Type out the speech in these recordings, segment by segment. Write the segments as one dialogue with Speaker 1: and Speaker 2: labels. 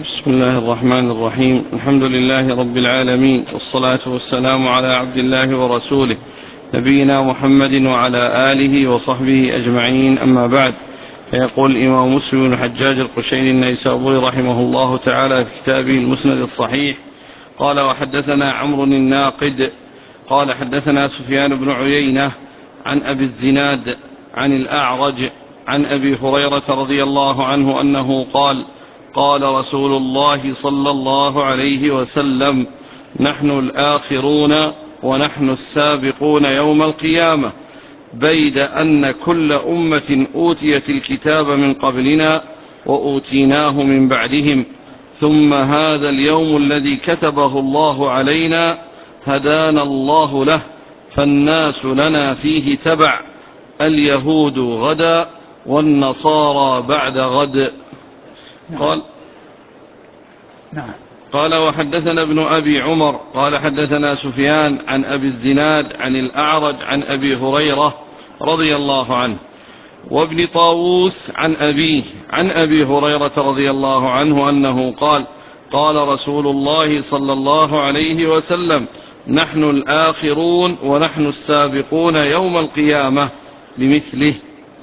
Speaker 1: بسم الله الرحمن الرحيم. الحمد لله رب العالمين، والصلاة والسلام على عبد الله ورسوله نبينا محمد وعلى آله وصحبه أجمعين، أما بعد. فيقول الإمام مسلم بن الحجاج القشيري النيسابوري رحمه الله تعالى في كتابه المسند الصحيح قال: وحدثنا عمرو الناقد قال: حدثنا سفيان بن عيينة عن أبي الزناد عن الأعرج عن أبي هريرة رضي الله عنه أنه قال: قال رسول الله صلى الله عليه وسلم: نحن الآخرون ونحن السابقون يوم القيامة، بيد أن كل أمة أوتيت الكتاب من قبلنا وأوتيناه من بعدهم، ثم هذا اليوم الذي كتبه الله علينا هدانا الله له، فالناس لنا فيه تبع، اليهود غدا والنصارى بعد غد. قال: وحدثنا ابن أبي عمر قال: حدثنا سفيان عن أبي الزناد عن الأعرج عن أبي هريرة رضي الله عنه، وابن طاووس عن أبيه عن أبي هريرة رضي الله عنه أنه قال: قال رسول الله صلى الله عليه وسلم: نحن الآخرون ونحن السابقون يوم القيامة، بمثله.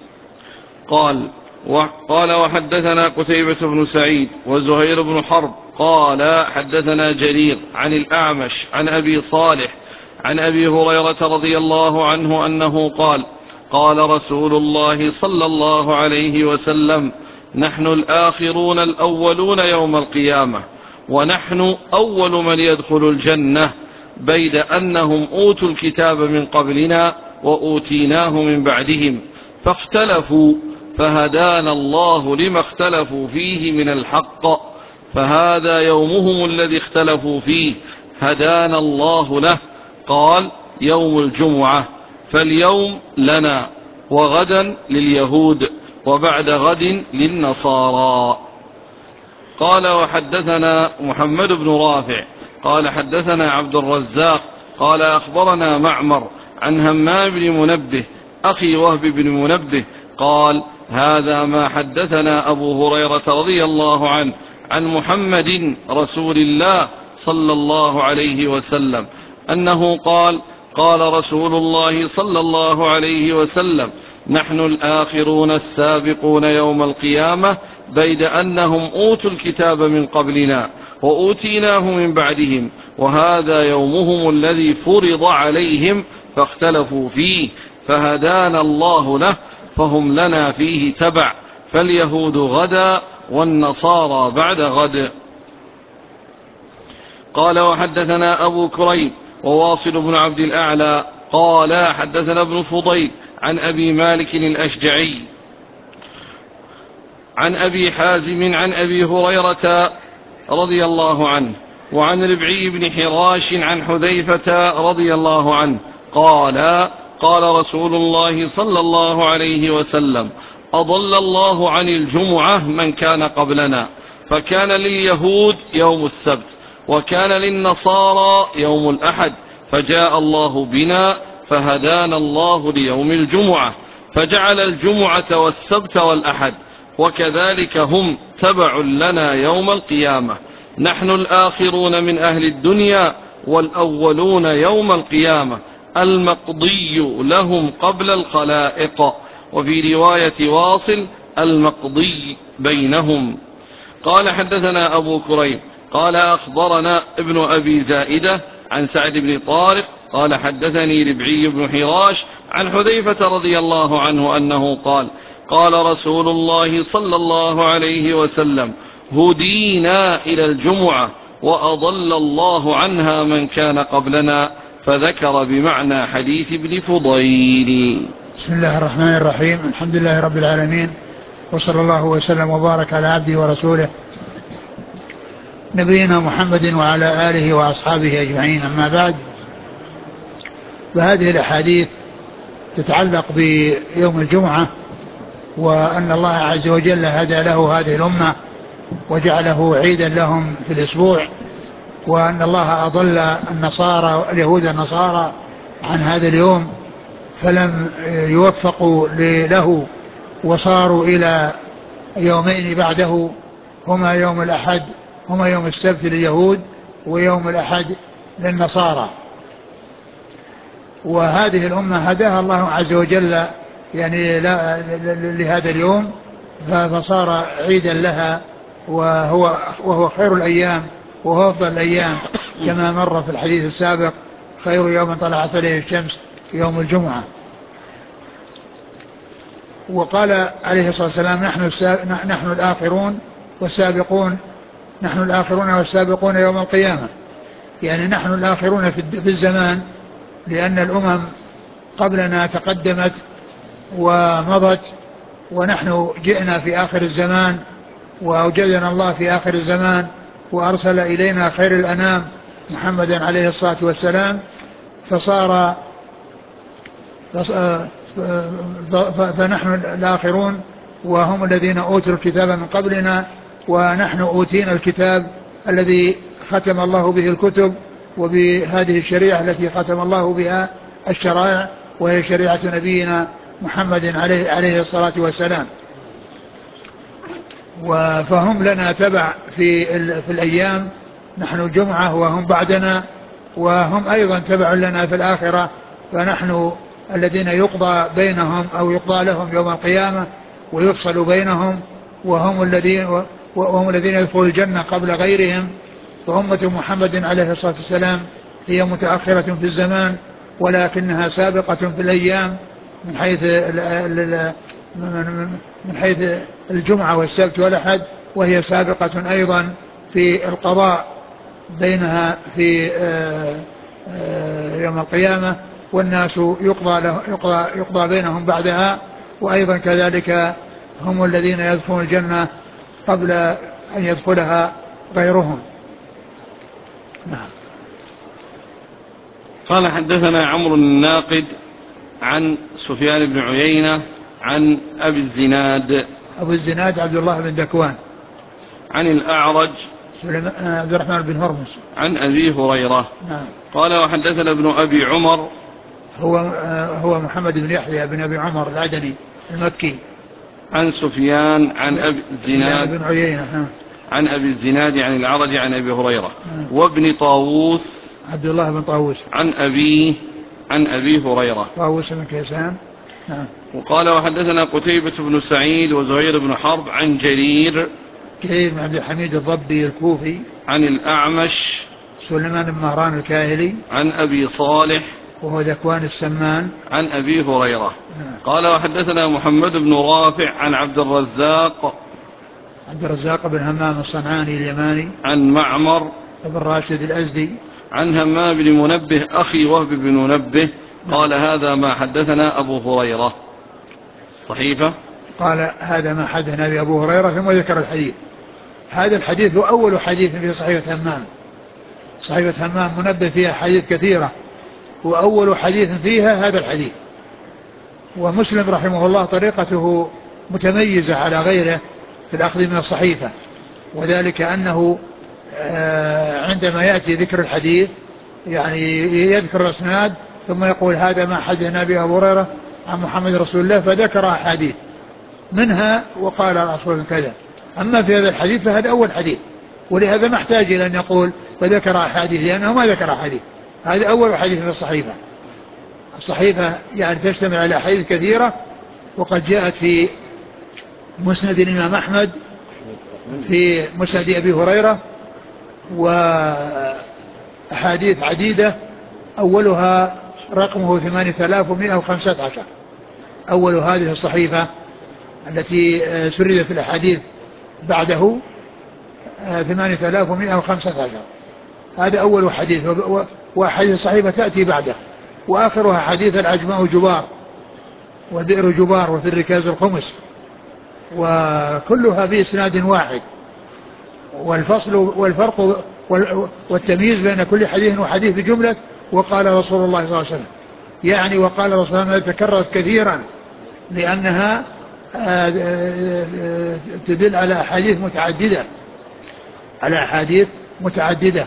Speaker 1: قال: وحدثنا قتيبة بن سعيد وزهير بن حرب قال: حدثنا جرير عن الأعمش عن أبي صالح عن أبي هريرة رضي الله عنه أنه قال: قال رسول الله صلى الله عليه وسلم: نحن الآخرون الأولون يوم القيامة، ونحن أول من يدخل الجنة، بيد أنهم أوتوا الكتاب من قبلنا وأوتيناه من بعدهم، فاختلفوا فهدانا الله لما اختلفوا فيه من الحق، فهذا يومهم الذي اختلفوا فيه هدانا الله له. قال: يوم الجمعة، فاليوم لنا، وغدا لليهود، وبعد غد للنصارى. قال: وحدثنا محمد بن رافع قال: حدثنا عبد الرزاق قال: أخبرنا معمر عن همام بن منبه أخي وهب بن منبه قال: هذا ما حدثنا أبو هريرة رضي الله عنه عن محمد رسول الله صلى الله عليه وسلم أنه قال: قال رسول الله صلى الله عليه وسلم: نحن الآخرون السابقون يوم القيامة، بيد أنهم أوتوا الكتاب من قبلنا وأوتيناه من بعدهم، وهذا يومهم الذي فرض عليهم فاختلفوا فيه، فهدانا الله له، فهم لنا فيه تبع، فاليهود غدا والنصارى بعد غد. قال: وحدثنا أبو كريب وواصل بن عبد الأعلى قال: حدثنا ابن فضيل عن أبي مالك الأشجعي عن أبي حازم عن أبي هريرة رضي الله عنه، وعن ربعي بن حراش عن حذيفة رضي الله عنه قال: قال رسول الله صلى الله عليه وسلم: أضل الله عن الجمعة من كان قبلنا، فكان لليهود يوم السبت، وكان للنصارى يوم الأحد، فجاء الله بنا فهدانا الله ليوم الجمعة، فجعل الجمعة والسبت والأحد، وكذلك هم تبع لنا يوم القيامة، نحن الآخرون من أهل الدنيا والأولون يوم القيامة، المقضي لهم قبل الخلائق، وفي رواية واصل: المقضي بينهم. قال: حدثنا أبو كريب قال: أخبرنا ابن أبي زائدة عن سعد بن طارق قال: حدثني ربعي بن حراش عن حذيفة رضي الله عنه أنه قال: قال رسول الله صلى الله عليه وسلم: هدينا إلى الجمعة، وأضل الله عنها من كان قبلنا، فذكر بمعنى حديث ابن فضيل.
Speaker 2: بسم الله الرحمن الرحيم. الحمد لله رب العالمين، وصلى الله وسلم وبارك على عبده ورسوله نبينا محمد وعلى آله وأصحابه أجمعين، أما بعد. فهذه الأحاديث تتعلق بيوم الجمعة، وأن الله عز وجل هدى له هذه الأمة وجعله عيدا لهم في الأسبوع، وأن الله أضل النصارى اليهود النصارى عن هذا اليوم فلم يوفقوا له، وصاروا إلى يومين بعده هما يوم الأحد هما يوم السبت لليهود ويوم الأحد للنصارى. وهذه الأمة هداها الله عز وجل يعني لهذا اليوم، فصار عيدا لها، وهو خير الأيام وهو أفضل الأيام، كما مر في الحديث السابق: خير يوم طلعت عليه الشمس يوم الجمعة. وقال عليه الصلاة والسلام: نحن الآخرون والسابقون، نحن الآخرون والسابقون يوم القيامة. يعني نحن الآخرون في الزمان، لأن الأمم قبلنا تقدمت ومضت، ونحن جئنا في آخر الزمان، وأوجدنا الله في آخر الزمان، وأرسل إلينا خير الأنام محمدا عليه الصلاة والسلام، فنحن الآخرون، وهم الذين أوتوا الكتاب من قبلنا، ونحن أوتينا الكتاب الذي ختم الله به الكتب، وبهذه الشريعة التي ختم الله بها الشرائع، وهي شريعة نبينا محمد عليه الصلاة والسلام. فهم لنا تبع في الأيام، نحن جمعة وهم بعدنا، وهم أيضا تبع لنا في الآخرة، فنحن الذين يقضى بينهم أو يقضى لهم يوم القيامة ويفصل بينهم، وهم الذين يدخلوا الجنة قبل غيرهم. فأمة محمد عليه الصلاة والسلام هي متأخرة في الزمان، ولكنها سابقة في الأيام من حيث الجمعة والسبت والأحد، وهي سابقة أيضا في القضاء بينها في يوم القيامة، والناس يقضى بينهم بعدها، وأيضا كذلك هم الذين يدخلون الجنة قبل أن يدخلها غيرهم. نعم.
Speaker 1: قال: حدثنا عمرو الناقد عن سفيان بن عيينة عن أبي الزناد.
Speaker 2: أبو الزناد عبد الله بن ذكوان.
Speaker 1: عن الأعرج
Speaker 2: عبد الرحمن بن هرمز
Speaker 1: عن أبي هريرة.
Speaker 2: نعم.
Speaker 1: قال: وحدثنا ابن أبي عمر،
Speaker 2: هو محمد بن يحيى بن أبي عمر العدني المكي،
Speaker 1: عن سفيان عن أبي الزناد
Speaker 2: بن عيينة
Speaker 1: عن أبي الزناد عن الأعرج عن أبي هريرة. وابن طاووس
Speaker 2: عبد الله بن طاووس
Speaker 1: عن أبي هريرة.
Speaker 2: طاووس بن كيسان. نعم.
Speaker 1: وقال: وحدثنا قتيبة بن سعيد وزهير بن حرب عن جرير
Speaker 2: بن عبد الحميد الضبي الكوفي،
Speaker 1: عن الأعمش
Speaker 2: سليمان بن مهران الكاهلي،
Speaker 1: عن أبي صالح
Speaker 2: وهو ذكوان السمان،
Speaker 1: عن أبي هريرة.
Speaker 2: نعم.
Speaker 1: قال: وحدثنا محمد بن رافع عن عبد الرزاق
Speaker 2: بن همام الصنعاني اليماني،
Speaker 1: عن معمر
Speaker 2: بن راشد الأزدي،
Speaker 1: عن همام بن منبه أخي وهب بن منبه قال: هذا ما حدثنا أبو هريرة. صحيفة.
Speaker 2: قال: هذا ما حدثنا بأبو هريرة، ثم ذكر الحديث. هذا الحديث هو أول حديث في صحيفة همام. صحيفة همام منبه فيها حديث كثيرة، وأول حديث فيها هذا الحديث. ومسلم رحمه الله طريقته متميزة على غيره في الأخذ من الصحيفة، وذلك أنه عندما يأتي ذكر الحديث يعني يذكر الإسناد ثم يقول: هذا ما حدثنا به أبو هريرة عن محمد رسول الله، فذكر أحاديث منها وقال رسول كذا. أما في هذا الحديث فهذا أول حديث، ولهذا ما احتاج إلى أن يقول فذكر أحاديث، لأنه ما ذكر أحاديث. هذا أول حديث من الصحيفة. الصحيفة يعني تشتمل على أحاديث كثيرة، وقد جاءت في مسند الإمام أحمد، في مسند أبي هريرة، وأحاديث عديدة، أولها رقمه 8115. أول هذه الصحيفة التي سردت في الأحاديث بعده 8115. هذا أول حديث، وأحاديث الصحيفة تأتي بعده، وآخرها حديث العجماء جبار والبئر جبار وفي الركاز الخمس، وكلها بإسناد واحد. والفصل والفرق والتمييز بين كل حديث وحديث بجملة وقال رسول الله صلى الله عليه وسلم، يعني وقال رسول الله تكررت كثيرا، لأنها تدل على أحاديث متعددة.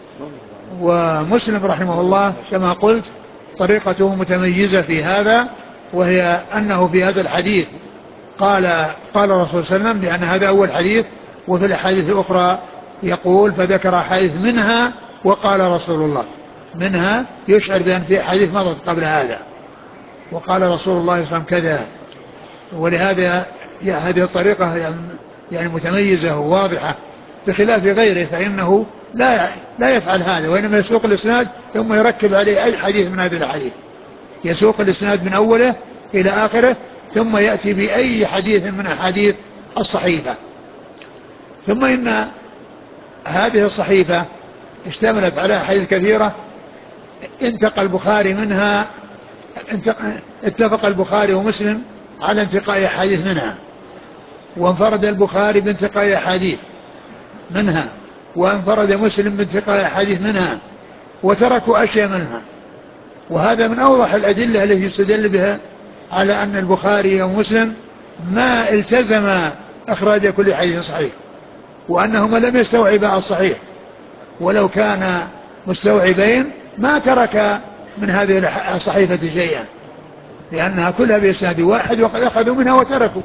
Speaker 2: ومسلم رحمه الله كما قلت طريقته متميزة في هذا، وهي أنه في هذا الحديث قال الرسول صلى الله عليه وسلم، لأن هذا أول حديث، وفي الأحاديث الأخرى يقول فذكر حديث منها وقال رسول الله، منها يشعر بأن في حديث مضت قبل هذا، وقال رسول الله صلى الله عليه وسلم كذا. ولهذا هذه الطريقة يعني متميزة وواضحة بخلاف غيره، فإنه لا يفعل هذا، وإنما يسوق الإسناد ثم يركب عليه أي حديث من هذه الأحاديث، يسوق الإسناد من أوله إلى آخره ثم يأتي بأي حديث من أحاديث الصحيفة. ثم إن هذه الصحيفة اشتملت على أحاديث كثيرة انتقى البخاري منها، اتفق البخاري ومسلم على انتقاء أحاديث منها، وانفرد البخاري بانتقاء أحاديث منها، وانفرد مسلم بانتقاء أحاديث منها، وتركوا أشياء منها. وهذا من أوضح الأدلة التي يستدل بها على أن البخاري ومسلم ما التزم إخراج كل حديث صحيح، وأنهما لم يستوعبا الصحيح، ولو كان مستوعبين ما ترك من هذه الصحيفة شيئا، لأنها كلها بإسناد واحد وقد أخذوا منها وتركوا.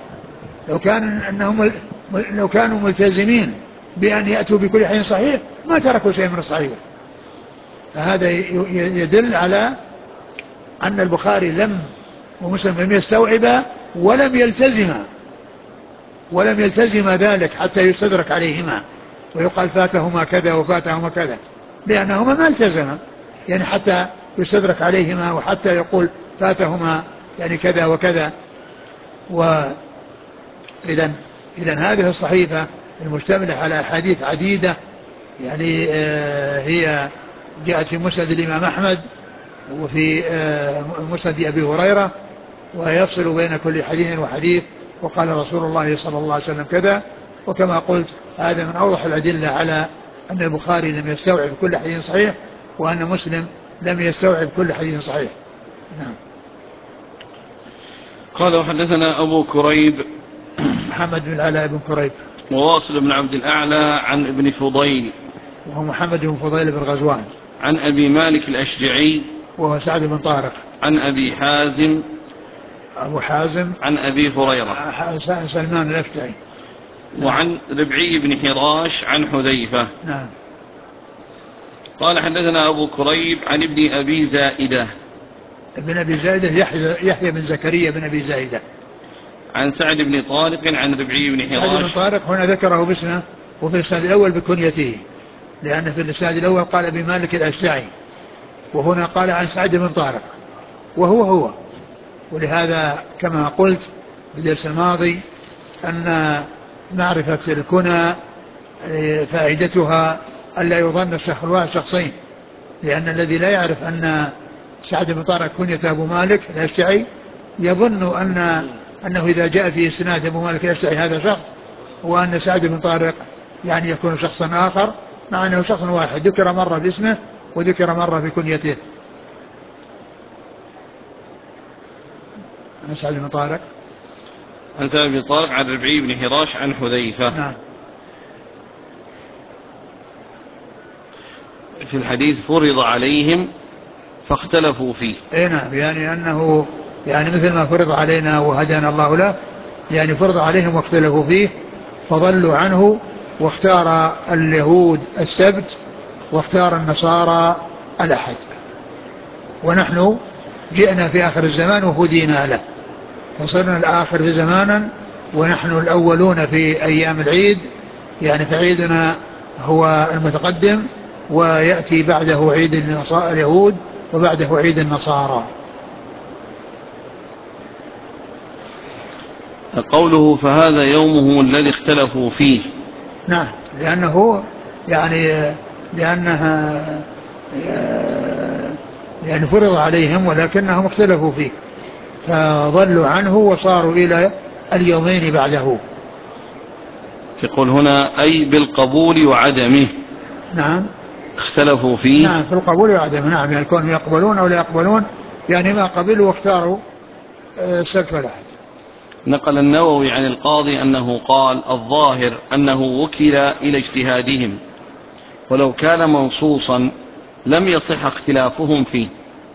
Speaker 2: لو كانوا ملتزمين بأن يأتوا بكل حديث صحيح ما تركوا شيء من الصحيفة. فهذا يدل على أن البخاري ومسلم لم يستوعبا ولم يلتزم ذلك حتى يستدرك عليهما ويقال فاتهما كذا وفاتهما كذا، لأنهما ما التزما يعني حتى يستدرك عليهما، وحتى يقول فاتهما يعني كذا وكذا. إذن هذه الصحيفة المشتملة على أحاديث عديدة، يعني هي جاءت في مسند الإمام أحمد وفي مسند أبي هريرة، ويفصل بين كل حديث وحديث، وقال رسول الله صلى الله عليه وسلم كذا. وكما قلت هذا من أوضح الأدلة على أن البخاري لم يستوعب كل حديث صحيح، وأن مسلم لم يستوعب كل حديث صحيح. نعم.
Speaker 1: قال وحدثنا أبو كريب
Speaker 2: محمد بن العلاء بن كريب،
Speaker 1: وواصل بن عبد الأعلى عن ابن فضيل
Speaker 2: وهو محمد بن فضيل بن غزوان،
Speaker 1: عن أبي مالك الأشجعي
Speaker 2: وهو سعد بن طارق،
Speaker 1: عن أبي حازم
Speaker 2: أبو حازم
Speaker 1: عن أبي هريرة
Speaker 2: سلمان الأشجعي،
Speaker 1: وعن ربعي بن حراش عن حذيفة.
Speaker 2: نعم.
Speaker 1: قال حدثنا أبو كريب عن ابن أبي زائدة،
Speaker 2: ابن أبي زائدة يحيى بن زكريا بن أبي زائدة،
Speaker 1: عن سعد بن طارق عن ربعي بن حراش.
Speaker 2: سعد بن طارق هنا ذكره باسمه، وفي الإسناد الأول بكنيته، لأن في الإسناد الأول قال أبي مالك الأشجعي، وهنا قال عن سعد بن طارق وهو. ولهذا كما قلت بالدرس الماضي أن معرفة الكنى فائدتها ألا يظن الشخص الواحد شخصين، لأن الذي لا يعرف أن سعد بن طارق كنية أبو مالك الأشجعي يظن أنه إذا جاء في إسناد أبو مالك الأشجعي هذا شخص، وأن سعد بن طارق يعني يكون شخصا آخر، مع أنه شخص واحد ذكر مرة باسمه وذكر مرة بكنيته. عن سعد بن طارق
Speaker 1: عن سعد بن طارق عن ربعي بن حراش عن حذيفة.
Speaker 2: نعم.
Speaker 1: في الحديث فرض عليهم فاختلفوا فيه.
Speaker 2: نعم، يعني أنه يعني مثل ما فرض علينا وهدانا الله له، يعني فرض عليهم واختلفوا فيه فضلوا عنه، واختار اليهود السبت واختار النصارى الأحد، ونحن جئنا في آخر الزمان وهدينا له، فصرنا الآخر في زمانا ونحن الأولون في أيام العيد، يعني فعيدنا هو المتقدم، ويأتي بعده عيد اليهود وبعده عيد النصارى.
Speaker 1: قوله فهذا يومهم الذي اختلفوا فيه.
Speaker 2: نعم، لأنه يعني فرض عليهم ولكنهم اختلفوا فيه فضلوا عنه وصاروا إلى اليومين بعده.
Speaker 1: يقول هنا أي بالقبول وعدمه.
Speaker 2: نعم،
Speaker 1: اختلفوا فيه.
Speaker 2: نعم، في القبول وعدمه. نعم، يعني كونهم يقبلون أو لا يقبلون، يعني ما قبلوا واختاروا السبت والأحد.
Speaker 1: نقل النووي عن القاضي أنه قال الظاهر أنه وكل إلى اجتهادهم، ولو كان منصوصا لم يصح اختلافهم فيه.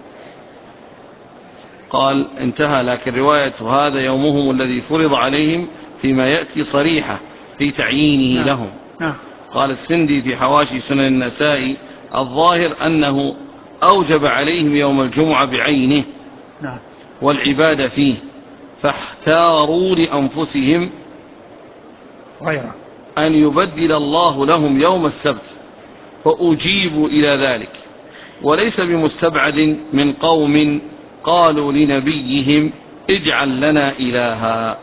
Speaker 1: قال انتهى، لكن رواية هذا يومهم الذي فرض عليهم فيما يأتي صريحة في تعيينه
Speaker 2: نعم.
Speaker 1: لهم.
Speaker 2: نعم.
Speaker 1: قال السندي في حواشي سنن النسائي: الظاهر أنه أوجب عليهم يوم الجمعة بعينه
Speaker 2: نعم.
Speaker 1: والعبادة فيه، فاختاروا لأنفسهم
Speaker 2: غيره
Speaker 1: أن يبدل الله لهم يوم السبت، فأجيبوا إلى ذلك، وليس بمستبعد من قوم قالوا لنبيهم: اجعل لنا إلها.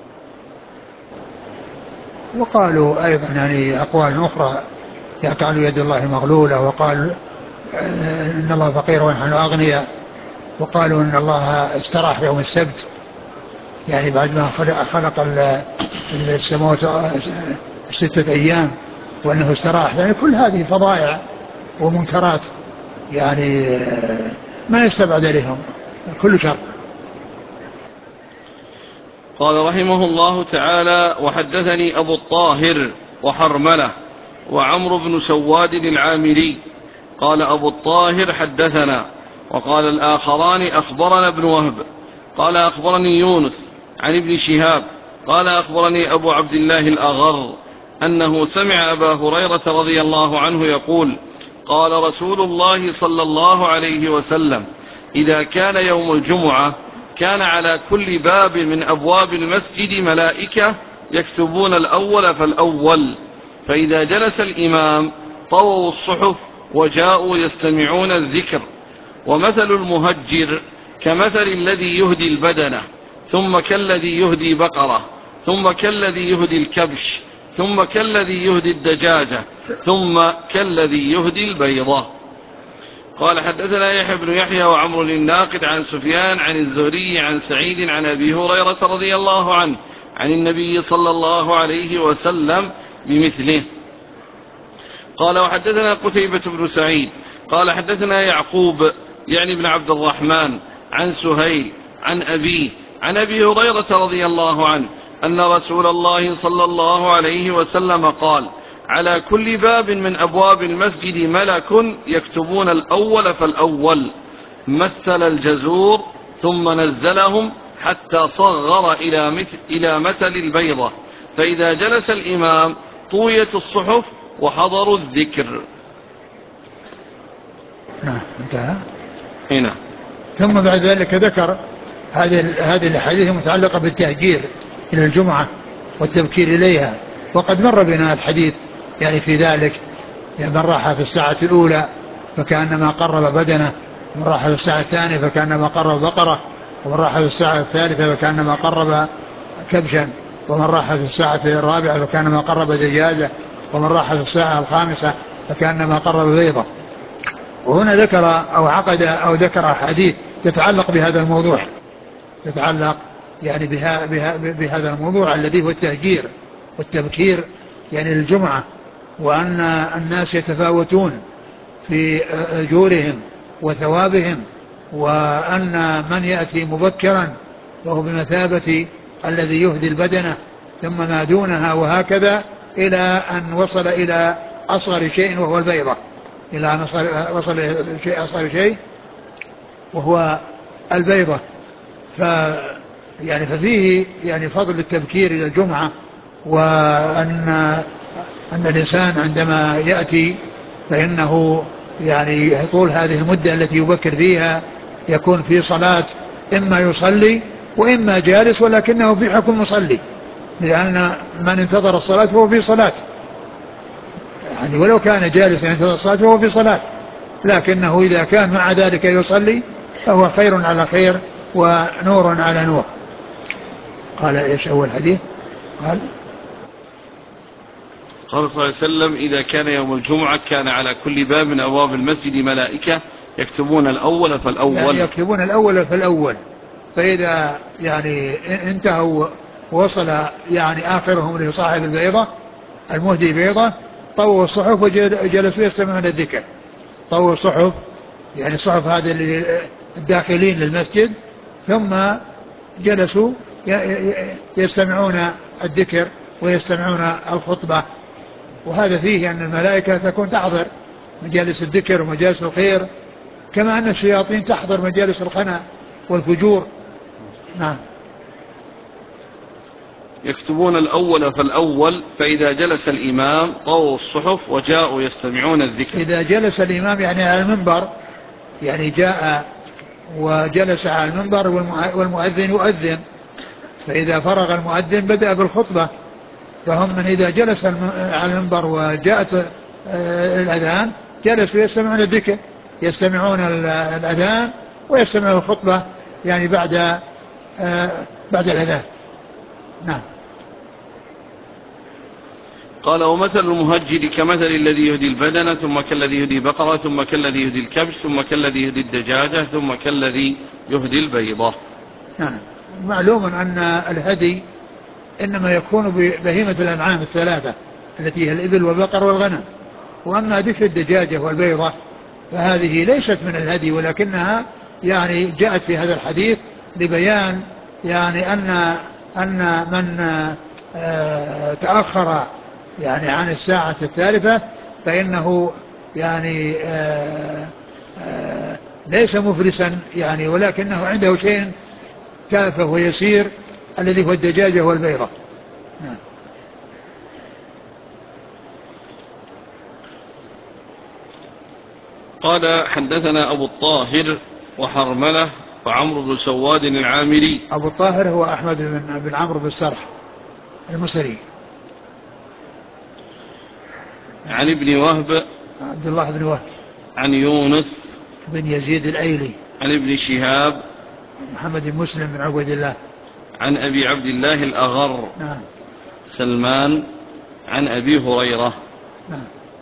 Speaker 2: وقالوا أيضا يعني أقوال أخرى، قالوا يد الله مغلولة، وقالوا إن الله فقير ونحن أغنياء، وقالوا إن الله استراح يوم السبت، يعني بعد ما خلق السماوات 6 أيام وأنه استراح. يعني كل هذه فضائع ومنكرات يعني ما يستبعد عليهم كل شر.
Speaker 1: قال رحمه الله تعالى: وحدثني أبو الطاهر وحرملة وعمرو بن سواد العامري. قال أبو الطاهر: حدثنا. وقال الآخران: أخبرنا ابن وهب. قال أخبرني يونس عن ابن شهاب قال أخبرني أبو عبد الله الأغر أنه سمع أبا هريرة رضي الله عنه يقول: قال رسول الله صلى الله عليه وسلم: إذا كان يوم الجمعة كان على كل باب من أبواب المسجد ملائكة يكتبون الأول فالأول، فإذا جلس الإمام طووا الصحف وجاءوا يستمعون الذكر. ومثل المهجر كمثل الذي يهدي البدنة، ثم كالذي يهدي بقرة، ثم كالذي يهدي الكبش، ثم كالذي يهدي الدجاجة، ثم كالذي يهدي البيضة. قال حدثنا يحيى بن يحيى وعمرو الناقد عن سفيان عن الزهري عن سعيد عن أبي هريرة رضي الله عنه عن النبي صلى الله عليه وسلم بمثله. قال وحدثنا قتيبة بن سعيد قال حدثنا يعقوب يعني ابن عبد الرحمن عن سهيل عن أبيه عن أبي هريرة رضي الله عنه أن رسول الله صلى الله عليه وسلم قال: على كل باب من أبواب المسجد ملك يكتبون الأول فالأول، مثل الجزور ثم نزلهم حتى صغر إلى مثل البيضة، فإذا جلس الإمام طويت الصحف وحضروا الذكر.
Speaker 2: نعم انتهى.
Speaker 1: هنا
Speaker 2: ثم بعد ذلك ذكر هذه الحديث المتعلقة بالتهجير إلى الجمعة والتبكير إليها، وقد مر بنا الحديث يعني في ذلك. يعني من راح في الساعة الأولى فكأنما قرب بدنه، ومن راح في الساعة الثانية فكأنما قرب بقرة، ومن راح في الساعة الثالثة فكأنما قرب كبشا، ومن راح في الساعة الرابعة فكأنما قرب دجاجة، ومن راح في الساعة الخامسة فكأنما قرب بيضة. وهنا ذكر أو عقد أو ذكر حديث تتعلق بهذا الموضوع، تتعلق يعني بهذا الموضوع الذي هو التهجير والتبكير يعني للجمعة، وأن الناس يتفاوتون في أجورهم وثوابهم، وأن من يأتي مبكرا وهو بمثابة الذي يهدي البدنة ثم ما دونها، وهكذا إلى أن وصل إلى أصغر شيء وهو البيضة، إلى أن وصل إلى أصغر شيء وهو البيضة. ففيه يعني فضل التبكير إلى الجمعة، وأن الإنسان عندما يأتي فإنه يعني طول هذه المدة التي يبكر فيها يكون في صلاة، إما يصلي وإما جالس، ولكنه في حكم مصلي، لأن من انتظر الصلاة فهو في صلاة، يعني ولو كان جالسا ينتظر الصلاة فهو في صلاة، لكنه إذا كان مع ذلك يصلي فهو خير على خير ونور على نور. قال إيش أول حديث؟ قال
Speaker 1: صلى الله عليه وسلم: إذا كان يوم الجمعة كان على كل باب من أبواب المسجد ملائكة يكتبون الأول فالأول،
Speaker 2: يعني يكتبون الأول فالأول، فإذا يعني انتهوا ووصل يعني آخرهم لصاحب البيضة المهدي بيضة طووا الصحف وجلسوا يستمعون الذكر. طووا الصحف يعني الصحف هذه الداخلين للمسجد، ثم جلسوا يستمعون الذكر ويستمعون الخطبة. وهذا فيه أن الملائكة تكون تحضر مجالس الذكر ومجالس الخير، كما أن الشياطين تحضر مجالس الخنا والفجور. نعم.
Speaker 1: يكتبون الأول فالأول، فإذا جلس الإمام طووا الصحف وجاءوا يستمعون الذكر.
Speaker 2: إذا جلس الإمام يعني على المنبر، يعني جاء وجلس على المنبر والمؤذن يؤذن، فإذا فرغ المؤذن بدأ بالخطبة. فهم من إذا جلس على المنبر وجاءت الأذان جلسوا يستمعون الذكر، يستمعون الأذان ويستمعون الخطبة يعني بعد الأذان. نعم.
Speaker 1: قال ومثل المهجد كمثل الذي يهدي البدنة ثم كالذي يهدي بقرة ثم كالذي يهدي الكبش ثم كالذي يهدي الدجاجة ثم كالذي يهدي البيضة.
Speaker 2: نعم. معلوم أن الهدي إنما يكون ببهيمة الأنعام الثلاثة التي هي الإبل والبقر والغنم، وأما ذكر الدجاجة والبيضة فهذه ليست من الهدي، ولكنها يعني جاءت في هذا الحديث لبيان يعني أن من تأخر يعني عن الساعة الثالثة فإنه يعني ليس مفلسا يعني، ولكنه عنده شيء تافه ويسير الذي هو الدجاجة والبيضة.
Speaker 1: قال حدثنا أبو الطاهر وحرملة وعمرو بن سواد العامري.
Speaker 2: أبو الطاهر هو أحمد بن عمرو بن السرح المصري.
Speaker 1: عن ابن وهب
Speaker 2: عبد الله بن وهب.
Speaker 1: عن يونس
Speaker 2: بن يزيد الأيلي.
Speaker 1: عن ابن شهاب
Speaker 2: محمد بن مسلم بن عبد الله.
Speaker 1: عن أبي عبد الله الأغر.
Speaker 2: نعم.
Speaker 1: سلمان عن أبي هريرة.
Speaker 2: نعم.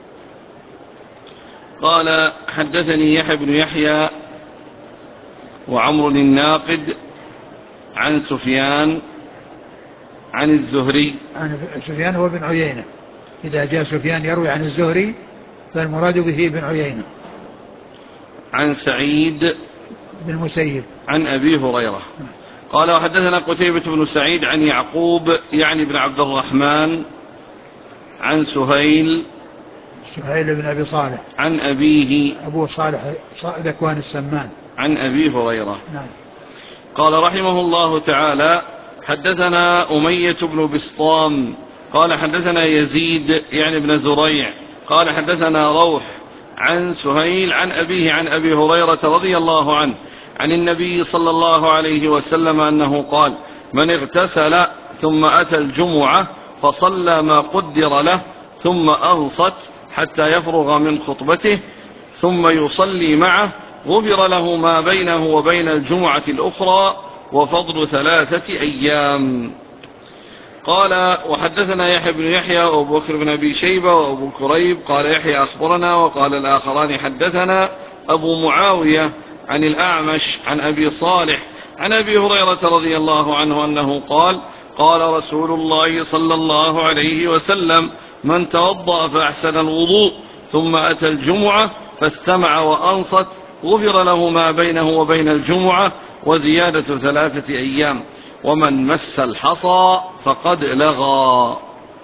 Speaker 1: قال حدثني يحيى بن يحيى وعمر الناقد عن سفيان عن الزهري.
Speaker 2: عن سفيان هو بن عيينة، إذا جاء سفيان يروي عن الزهري فالمراد به بن عيينة.
Speaker 1: عن سعيد
Speaker 2: بن المسيب
Speaker 1: عن أبي هريرة. قال وحدثنا قتيبة بن سعيد عن يعقوب يعني بن عبد الرحمن عن سهيل
Speaker 2: بن أبي صالح
Speaker 1: عن أبيه
Speaker 2: أبو صالح ذكوان السمان عن
Speaker 1: أبي هريرة.
Speaker 2: نعم.
Speaker 1: قال رحمه الله تعالى حدثنا أمية بن بسطام قال حدثنا يزيد يعني بن زريع قال حدثنا روح عن سهيل عن أبيه عن أبي هريرة رضي الله عنه عن النبي صلى الله عليه وسلم أنه قال من اغتسل ثم أتى الجمعة فصلى ما قدر له ثم أنصت حتى يفرغ من خطبته ثم يصلي معه غفر له ما بينه وبين الجمعة الأخرى وفضل 3 أيام. قال وحدثنا يحيى بن يحيى وأبو بكر بن أبي شيبة وأبو كريب قال يحيى أخبرنا وقال الآخران حدثنا أبو معاوية عن الأعمش عن أبي صالح عن أبي هريرة رضي الله عنه أنه قال قال رسول الله صلى الله عليه وسلم من توضأ فأحسن الوضوء ثم أتى الجمعة فاستمع وأنصت غفر له ما بينه وبين الجمعة وزيادة 3 أيام ومن مس الحصى فقد لغى.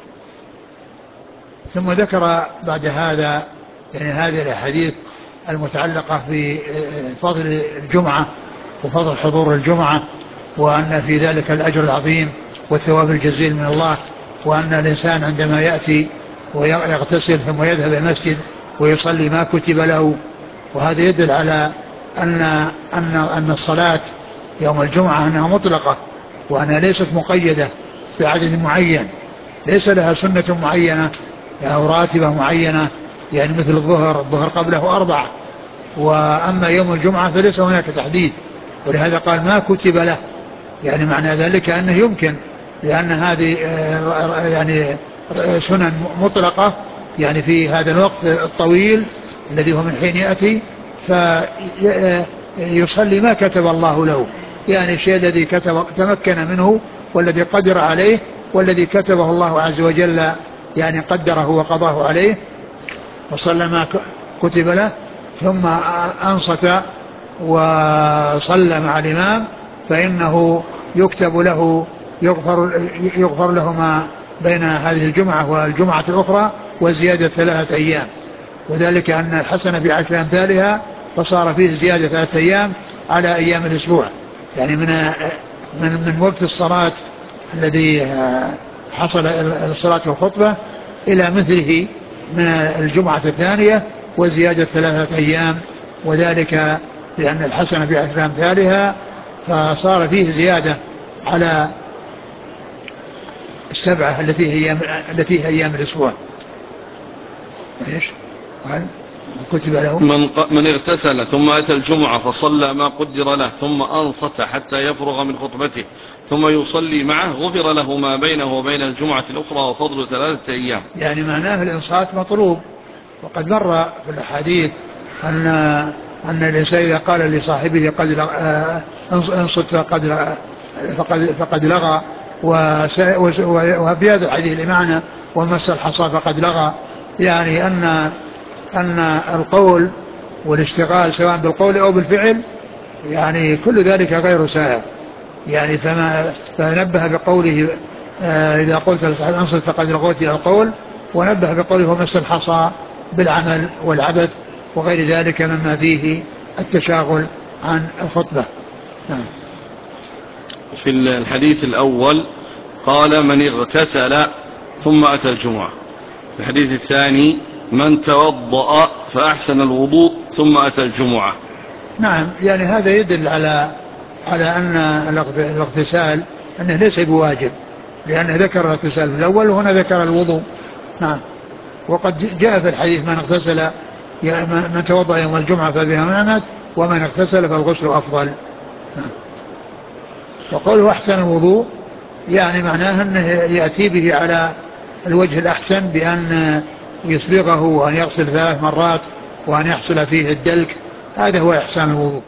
Speaker 2: ثم ذكر بعد هذا يعني هذه الأحاديث المتعلقة بفضل الجمعة وفضل حضور الجمعة، وأن في ذلك الأجر العظيم والثواب الجزيل من الله، وأن الإنسان عندما يأتي ويغتسل ثم يذهب المسجد ويصلي ما كتب له. وهذا يدل على أن الصلاة يوم الجمعة أنها مطلقة، وأنها ليست مقيدة بعدد معين، ليس لها سنة معينة أو راتبة معينة يعني مثل الظهر قبله 4، وأما يوم الجمعة فليس هناك تحديد، ولهذا قال ما كتب له، يعني معنى ذلك أنه يمكن، لأن هذه يعني سنن مطلقة يعني في هذا الوقت الطويل الذي هو من حين يأتي فيصلي ما كتب الله له، يعني الشيء الذي تمكن منه والذي قدر عليه والذي كتبه الله عز وجل يعني قدره وقضاه عليه، وصلى ما كتب له ثم أنصت وصلى مع الإمام فإنه يكتب له يغفر له ما بين هذه الجمعة والجمعة الأخرى وزيادة 3 أيام، وذلك أن الحسنة ب10 أمثالها فصار فيه زيادة 3 أيام على أيام الأسبوع، يعني من وقت الصلاة الذي حصل الصلاة والخطبة إلى مثله من الجمعة الثانية وزيادة 3 أيام، وذلك لأن الحسنة بعشر أمثالها، فصار فيه زيادة على السبعة التي هي أيام الأسبوع. إيش؟ قال كتب له
Speaker 1: من اغتسل ثم أتى الجمعة فصلى ما قدر له ثم أنصت حتى يفرغ من خطبته ثم يصلي معه غفر له ما بينه وبين الجمعة الأخرى وفضل 3 أيام.
Speaker 2: يعني معناه الإنصات مطلوب. وقد مر في الحديث أن الإنسان إذا قال لصاحبه انصت فقد لغى، وفي هذا الحديث لمعنى ومس الحصى فقد لغى، يعني أن القول والاشتغال سواء بالقول أو بالفعل يعني كل ذلك غير سائغ. يعني فنبه بقوله إذا قلت لصاحب انصت فقد لغوت إلى القول، ونبه بقوله ومس الحصى بالعمل والعبث وغير ذلك مما فيه التشاغل عن الخطبة. نعم.
Speaker 1: في الحديث الأول قال من اغتسل ثم أتى الجمعة. في الحديث الثاني من توضأ فأحسن الوضوء ثم أتى الجمعة.
Speaker 2: نعم، يعني هذا يدل على أن الاغتسال أنه ليس بواجب، لأنه ذكر الاغتسال في الأول وهنا ذكر الوضوء. نعم. وقد جاء في الحديث من اغتسل من توضأ يوم الجمعة فبها نعمت، ومن اغتسل فالغسل أفضل. نعم. وقوله أحسن الوضوء يعني معناه أنه يأتي به على الوجه الأحسن بأن يسبغه وأن يغسل 3 مرات وأن يحصل فيه الدلك، هذا هو إحسان الوضوء.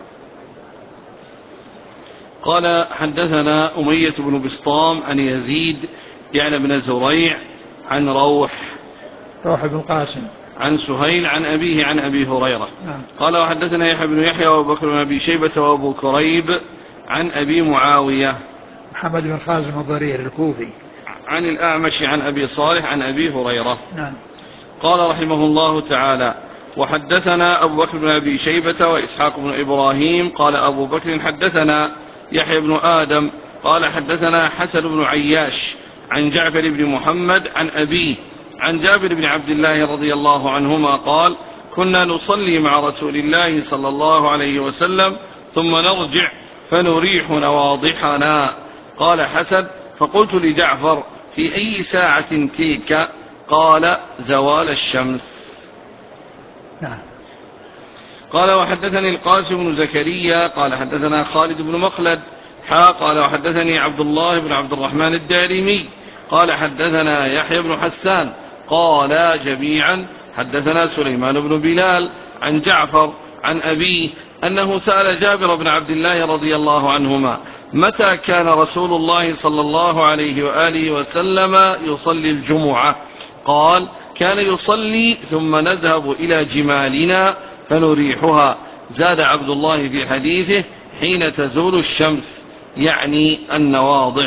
Speaker 1: قال حدثنا أمية بن بسطام عن يزيد يعني بن زريع عن روح
Speaker 2: بن القاسم
Speaker 1: عن سهيل عن أبيه عن أبي هريرة.
Speaker 2: نعم.
Speaker 1: قال وحدثنا يحيى بن يحيى وأبو بكر بن أبي شيبة وأبو كريب عن أبي معاوية
Speaker 2: محمد بن خازم الضرير الكوفي
Speaker 1: عن الأعمش عن أبي صالح عن أبي هريرة.
Speaker 2: نعم.
Speaker 1: قال رحمه الله تعالى وحدثنا أبو بكر بن أبي شيبة وإسحاق بن إبراهيم قال أبو بكر حدثنا يحيى بن آدم قال حدثنا حسن بن عياش عن جعفر بن محمد عن أبيه عن جابر بن عبد الله رضي الله عنهما قال كنا نصلي مع رسول الله صلى الله عليه وسلم ثم نرجع فنريح نواضحنا. قال حسن فقلت لجعفر في أي ساعة تلك؟ قال زوال الشمس.
Speaker 2: نعم.
Speaker 1: قال وحدثني القاسم بن زكريا قال حدثنا خالد بن مخلد قال وحدثني عبد الله بن عبد الرحمن الدارمي قال حدثنا يحيى بن حسان قال جميعا حدثنا سليمان بن بلال عن جعفر عن أبيه أنه سأل جابر بن عبد الله رضي الله عنهما متى كان رسول الله صلى الله عليه وآله وسلم يصلي الجمعة؟ قال كان يصلي ثم نذهب إلى جمالنا فنريحها. زاد عبد الله في حديثه حين تزول الشمس يعني النواضح.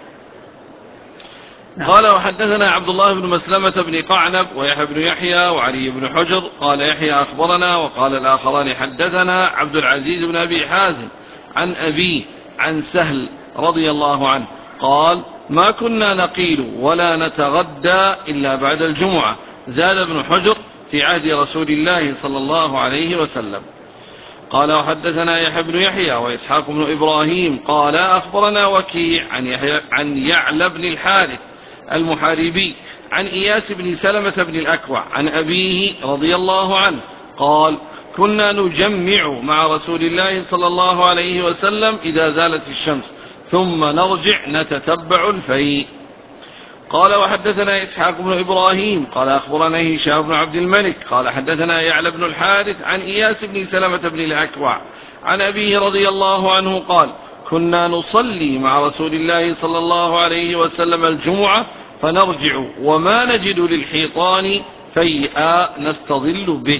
Speaker 1: قال وحدثنا عبد الله بن مسلمة بن قعنب ويحيى بن يحيى وعلي بن حجر قال يحيى أخبرنا وقال الآخران حدثنا عبد العزيز بن أبي حازم عن أبيه عن سهل رضي الله عنه قال ما كنا نقيل ولا نتغدى إلا بعد الجمعة. زاد ابن حجر في عهد رسول الله صلى الله عليه وسلم. قال وحدثنا يحيى بن يحيى وإسحاق بن إبراهيم قال أخبرنا وكيع عن يعلى بن الحارث المحاربي عن إياس بن سلمة بن الأكوع عن أبيه رضي الله عنه قال كنا نجمع مع رسول الله صلى الله عليه وسلم إذا زالت الشمس ثم نرجع نتتبع الفيء. قال وحدثنا إسحاق بن إبراهيم قال أخبرنا هشام بن عبد الملك قال حدثنا يعلى بن الحارث عن إياس بن سلمة بن الأكوع عن أبيه رضي الله عنه قال كنا نصلي مع رسول الله صلى الله عليه وسلم الجمعة فنرجع وما نجد للحيطان فيئا نستظل به.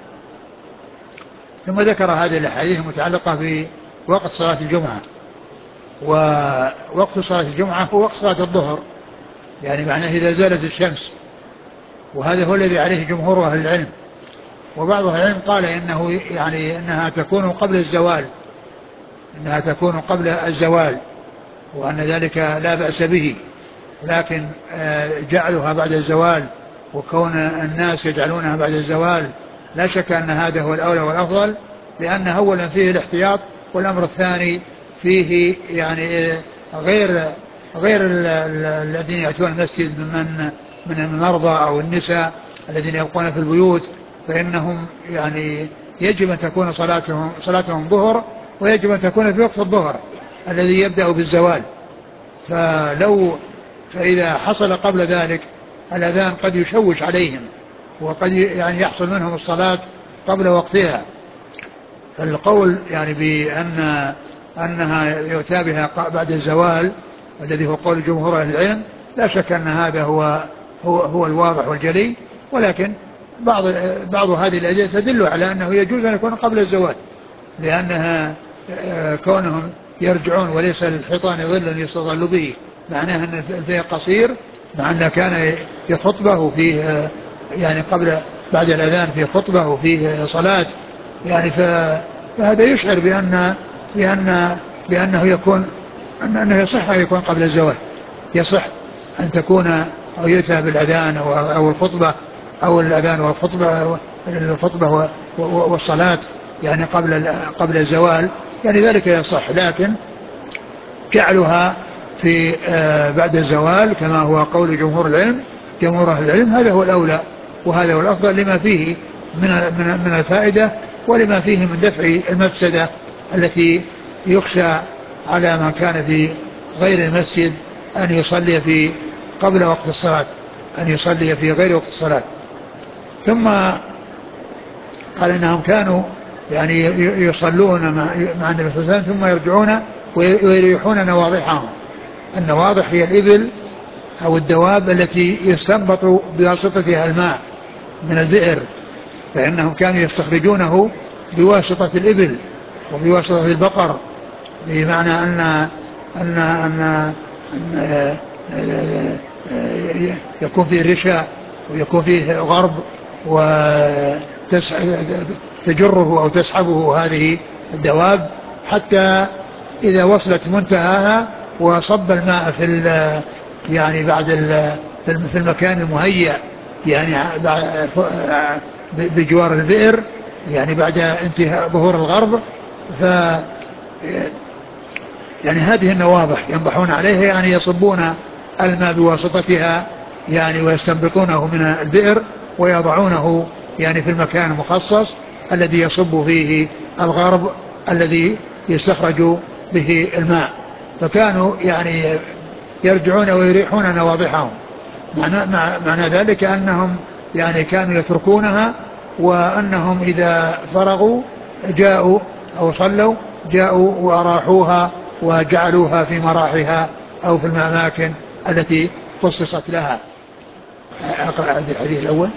Speaker 2: ثم ذكر هذه الأحاديث المتعلقة بوقت صلاة الجمعة. ووقت صلاة الجمعة هو وقت صلاة الظهر، يعني معناه إذا زالت الشمس، وهذا هو الذي عليه جمهور أهل العلم. وبعض أهل العلم قال إنه يعني إنها تكون قبل الزوال، وأن ذلك لا بأس به، لكن جعلها بعد الزوال وكون الناس يجعلونها بعد الزوال لا شك أن هذا هو الأولى والأفضل، لأن أولا فيه الاحتياط، والأمر الثاني فيه يعني غير الذين يأتون المسجد من المرضى أو النساء الذين يبقون في البيوت، فإنهم يعني يجب أن تكون صلاتهم ظهر، ويجب أن تكون في وقت الظهر الذي يبدأ بالزوال. فإذا حصل قبل ذلك الأذان قد يشوش عليهم، وقد يعني يحصل منهم الصلاة قبل وقتها. فالقول يعني أنها يؤتى بها بعد الزوال الذي هو قول جمهور أهل العلم، لا شك أن هذا هو الواضح والجلي، ولكن بعض هذه الأدلة تدل على أنه يجوز أن يكون قبل الزوال، لأنها كونهم يرجعون وليس للحيطان ظل يستظل به، معناه أن الفيء قصير، مع أنه كان في خطبة وفيه يعني بعد الأذان في خطبة وفيه صلاة، يعني فهذا يشعر بأنه أنه يصح أن يكون قبل الزوال، يصح أن تكون أو يؤتى بالأذان أو الخطبة أو الأذان والخطبة والصلاة يعني قبل الزوال، يعني ذلك يصح، لكن جعلها في بعد الزوال كما هو قول جمهور أهل العلم هذا هو الأولى وهذا هو الأفضل، لما فيه من الفائدة، ولما فيه من دفع المفسدة التي يخشى على من كان في غير المسجد أن يصلي في قبل وقت الصلاة، أن يصلي في غير وقت الصلاة. ثم قال إنهم كانوا يعني يصلون مع النبي صلى الله عليه وسلم ثم يرجعون ويريحون نواضحهم. النواضح هي الإبل أو الدواب التي يستنبط بواسطتها الماء من البئر، فإنهم كانوا يستخرجونه بواسطة الإبل وبواسطة البقر، بمعنى أن يكون فيه رشاء ويكون فيه غرب وتجره أو تسحبه هذه الدواب، حتى إذا وصلت منتهاها وصب الماء يعني في المكان المهيأ، يعني بجوار البئر، يعني بعد انتهاء ظهور الغرب، يعني هذه النواضح ينضحون عليها، يعني يصبون الماء بواسطتها يعني ويستنبطونه من البئر ويضعونه يعني في المكان المخصص الذي يصب فيه الغرب الذي يستخرج به الماء. فكانوا يعني يرجعون ويريحون نواضحهم، معنى ذلك أنهم يعني كانوا يتركونها، وأنهم إذا فرغوا جاءوا أو صلوا جاءوا وأراحوها وجعلوها في مراحها أو في الأماكن التي خصصت لها. أقرأ الحديث الأول.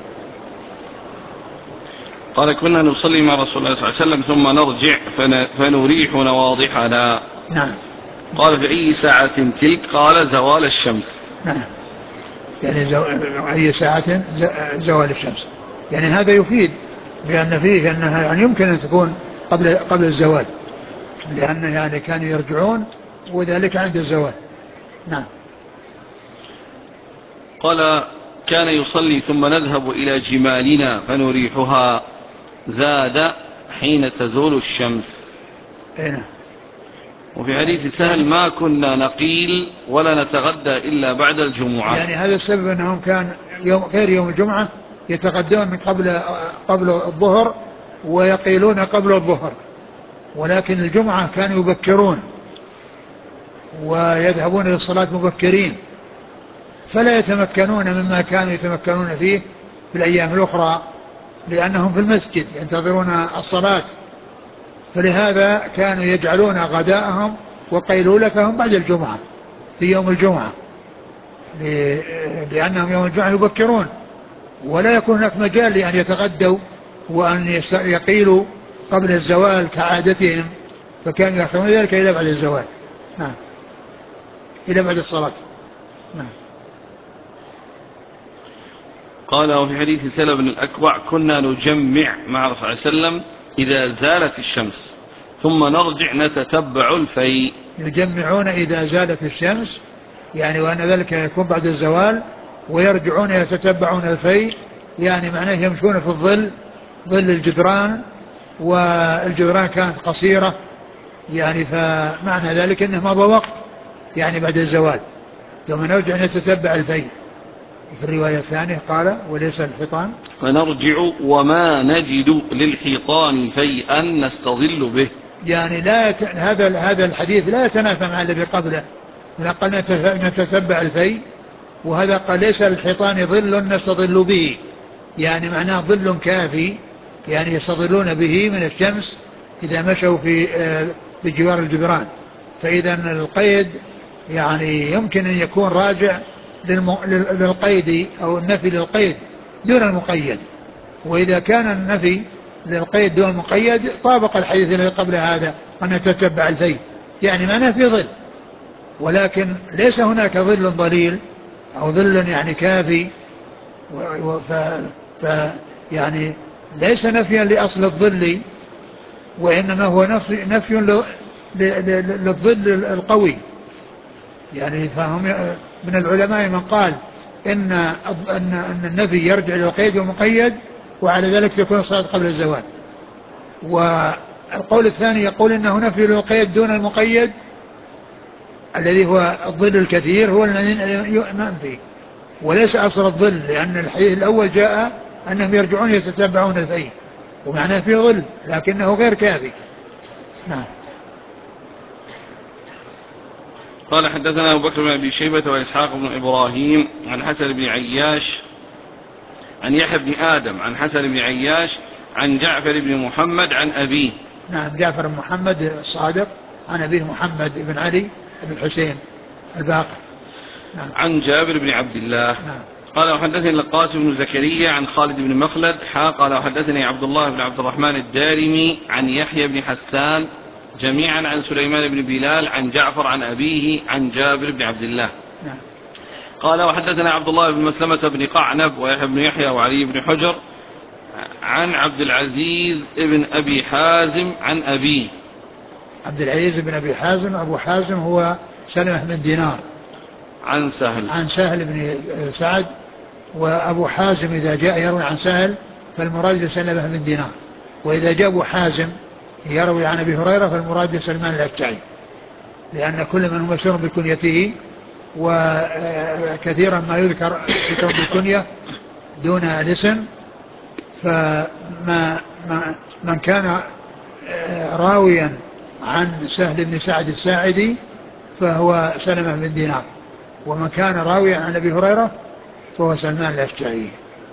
Speaker 1: قال كنا نصلي مع رسول الله صلى الله عليه وسلم ثم نرجع فنريح نواضحنا.
Speaker 2: نعم.
Speaker 1: قال في أي ساعة تلك؟ قال زوال الشمس.
Speaker 2: نعم، يعني أي ساعة زوال الشمس، يعني هذا يفيد بأن فيه أنها يعني يمكن أن تكون قبل الزوال، لأن يعني كانوا يرجعون وذلك عند الزوال. نعم.
Speaker 1: قال كان يصلي ثم نذهب إلى جمالنا فنريحها، زاد حين تزول الشمس.
Speaker 2: نعم.
Speaker 1: وفي حديث سهل ما كنا نقيل ولا نتغدى إلا بعد الجمعة.
Speaker 2: يعني هذا السبب أنهم كان غير يوم الجمعة يتغدون من قبل الظهر ويقيلون قبل الظهر، ولكن الجمعة كانوا يبكرون ويذهبون للصلاة مبكرين، فلا يتمكنون مما كانوا يتمكنون فيه في الأيام الأخرى، لأنهم في المسجد ينتظرون الصلاة، فلهذا كانوا يجعلون غداءهم وقيلولتهم بعد الجمعة في يوم الجمعة، لأنهم يوم الجمعة يبكرون ولا يكون هناك مجال لأن يتغدوا وأن يقيلوا قبل الزوال كعادتهم، فكانوا يأخذون ذلك إلى بعد الزوال. نعم، إلى بعد الصلاة. نعم.
Speaker 1: قال وفي حديث سلمة بن الأكوع كنا نجمع مع رسول الله صلى الله عليه وسلم إذا زالت الشمس ثم نرجع نتتبع الفيء.
Speaker 2: يجمعون إذا زالت الشمس، يعني وأن ذلك يكون بعد الزوال، ويرجعون يتتبعون الفيء، يعني معناه يمشون في الظل، ظل الجدران، والجدران كانت قصيرة، يعني فمعنى ذلك أنه مضى وقت يعني بعد الزوال، ثم نرجع نتتبع الفيء. في الرواية الثانية قال وليس الحيطان،
Speaker 1: فنرجع وما نجد للحيطان فيئا نستظل به.
Speaker 2: يعني لا هذا الحديث لا يتنافى مع الذي قبله، قال نتتبع الفيء، وهذا قال ليس للحيطان ظل نستظل به، يعني معناه ظل كافي، يعني يستظلون به من الشمس إذا مشوا في جوار الجدران. فإذا القيد يعني يمكن أن يكون راجع للقيد أو النفي للقيد دون المقيد، وإذا كان النفي للقيد دون المقيد طابق الحديث الذي قبل هذا أن نتتبع الفيء، يعني معناه في ظل، ولكن ليس هناك ظل ضليل أو ظل يعني كافي، يعني ليس نفيا لأصل الظل، وإنما هو نفي للظل القوي. يعني فهم من العلماء من قال إن النفي يرجع للقيد والمقيد، وعلى ذلك يكون الصلاة قبل الزوال. والقول الثاني يقول إنه نفي للقيد دون المقيد، الذي هو الظل الكثير هو الذي منفي، وليس أصل الظل، لأن الحديث الأول جاء أنهم يرجعون يتتبعون الفيء، ومعناه في ظل لكنه غير كافي. نعم.
Speaker 1: قال حدثنا أبو بكر بن أبي شيبة وإسحاق بن إبراهيم عن حسن بن عياش عن يحيى بن آدم عن حسن بن عياش عن جعفر بن محمد عن أبيه.
Speaker 2: نعم، جعفر بن محمد الصادق عن أبيه محمد بن علي بن الحسين الباقر.
Speaker 1: نعم. عن جابر بن عبد الله.
Speaker 2: نعم.
Speaker 1: قال وحدثني القاسم بن زكريا عن خالد بن مخلد قال وحدثني عبد الله بن عبد الرحمن الدارمي عن يحيى بن حسان جميعا عن سليمان بن بلال عن جعفر عن أبيه عن جابر بن عبد الله.
Speaker 2: نعم.
Speaker 1: قال وحدثنا عبد الله بن مسلمة بن قعنب ويحيى بن يحيى وعلي بن حجر عن عبد العزيز بن أبي حازم عن أبيه.
Speaker 2: عبد العزيز بن أبي حازم، أبو حازم هو سلمة بن دينار
Speaker 1: عن
Speaker 2: سهل بن سعد. وأبو حازم إذا جاء يروي عن سهل فالمراد سلمة بن دينار، وإذا جاء أبو حازم يروي عن أبي هريرة فالمراد سلمان الأشجعي، لأن كل من هو مشهور بكنيته، وكثيرا ما يذكر بالكنية دون الاسم. من كان راويا عن سهل بن سعد الساعدي فهو سلمة بن دينار، ومن كان راويا عن أبي هريرة فهو سلمان الأشجعي.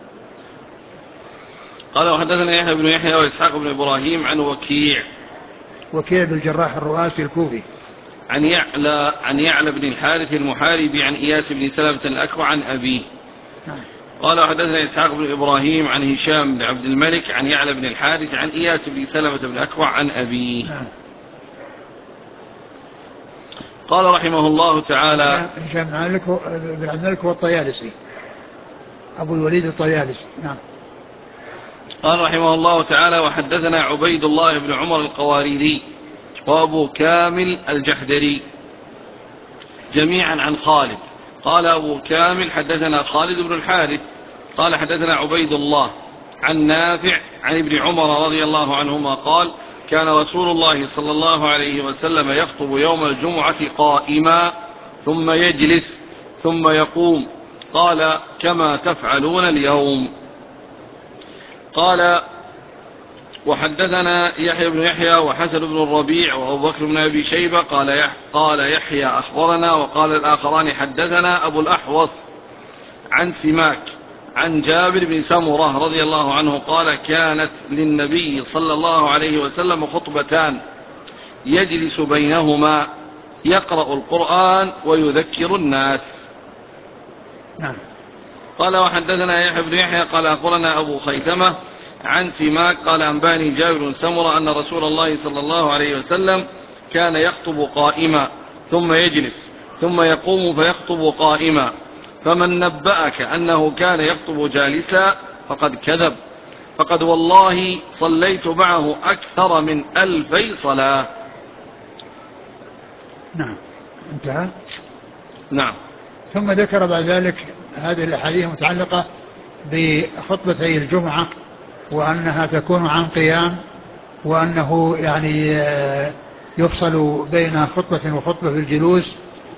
Speaker 1: قال وحدثنا يحيى بن يحيى وإسحاق بن إبراهيم عن وكيع
Speaker 2: بن الجراح الرؤاسي الكوفي
Speaker 1: عن يعلى بن الحارث المحاربي عن إياس بن سلمة الأكوع عن أبيه. قال وحدثنا إسحاق بن إبراهيم عن هشام بن عبد الملك عن يعلى بن الحارث عن إياس بن سلمة بن الأكوع عن أبيه. قال رحمه الله تعالى
Speaker 2: هشام بن عبد الملك هو الطيالسي أبو الوليد الطيالسي. نعم.
Speaker 1: قال رحمه الله تعالى وحدثنا عبيد الله بن عمر القواريري وأبو كامل الجحدري جميعا عن خالد. قال أبو كامل حدثنا خالد بن الحارث قال حدثنا عبيد الله عن نافع عن ابن عمر رضي الله عنهما قال كان رسول الله صلى الله عليه وسلم يخطب يوم الجمعة قائما ثم يجلس ثم يقوم. قال كما تفعلون اليوم. قال وحدثنا يحيى بن يحيى وحسن بن الربيع وأبو بكر بن أبي شيبة قال يحيى أخبرنا، وقال الآخران حدثنا أبو الأحوص عن سماك عن جابر بن سمرة رضي الله عنه قال كانت للنبي صلى الله عليه وسلم خطبتان يجلس بينهما يقرأ القرآن ويذكر الناس. قال وحدثنا يحيى بن يحيى قال أخبرنا أبو خيثمة عن سماك قال أنباني جابر بن سمرة أن رسول الله صلى الله عليه وسلم كان يخطب قائما ثم يجلس ثم يقوم فيخطب قائما، فمن نبأك أنه كان يخطب جالسا فقد كذب، فقد والله صليت معه أكثر من 2000 صلاة.
Speaker 2: نعم. انتهى.
Speaker 1: نعم.
Speaker 2: ثم ذكر بعد ذلك هذه الأحاديث المتعلقة بخطبتي الجمعة وأنها تكون عن قيام، وأنه يعني يفصل بين خطبة وخطبة في الجلوس،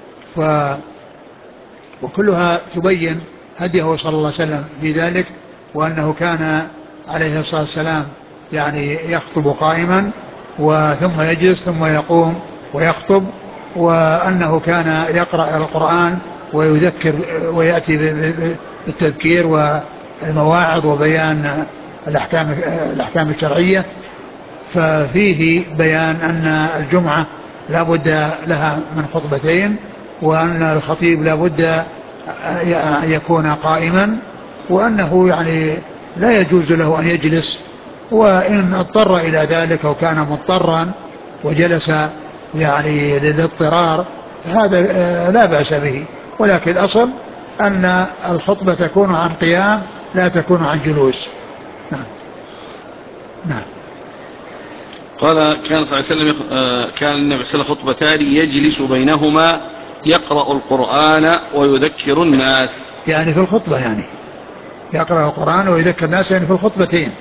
Speaker 2: وكلها تبين هديه صلى الله عليه وسلم في ذلك، وأنه كان عليه الصلاة والسلام يعني يخطب قائما وثم يجلس ثم يقوم ويخطب، وأنه كان يقرأ القرآن ويذكر ويأتي بالتذكير والمواعظ وبيان الأحكام الشرعية. ففيه بيان أن الجمعة لا بد لها من خطبتين، وأن الخطيب لا بد أن يكون قائما، وأنه يعني لا يجوز له أن يجلس، وإن اضطر إلى ذلك أو كان مضطرا وجلس يعني للاضطرار هذا لا بأس به، ولكن الأصل أن الخطبة تكون عن قيام لا تكون عن جلوس. نعم. نعم.
Speaker 1: قال كان صلى الله عليه وسلم كان النبي صلى الله عليه وسلم خطبتان يجلس بينهما يقرأ القرآن ويذكر الناس.
Speaker 2: يعني في الخطبة يعني يقرأ القرآن ويذكر الناس يعني في الخطبتين.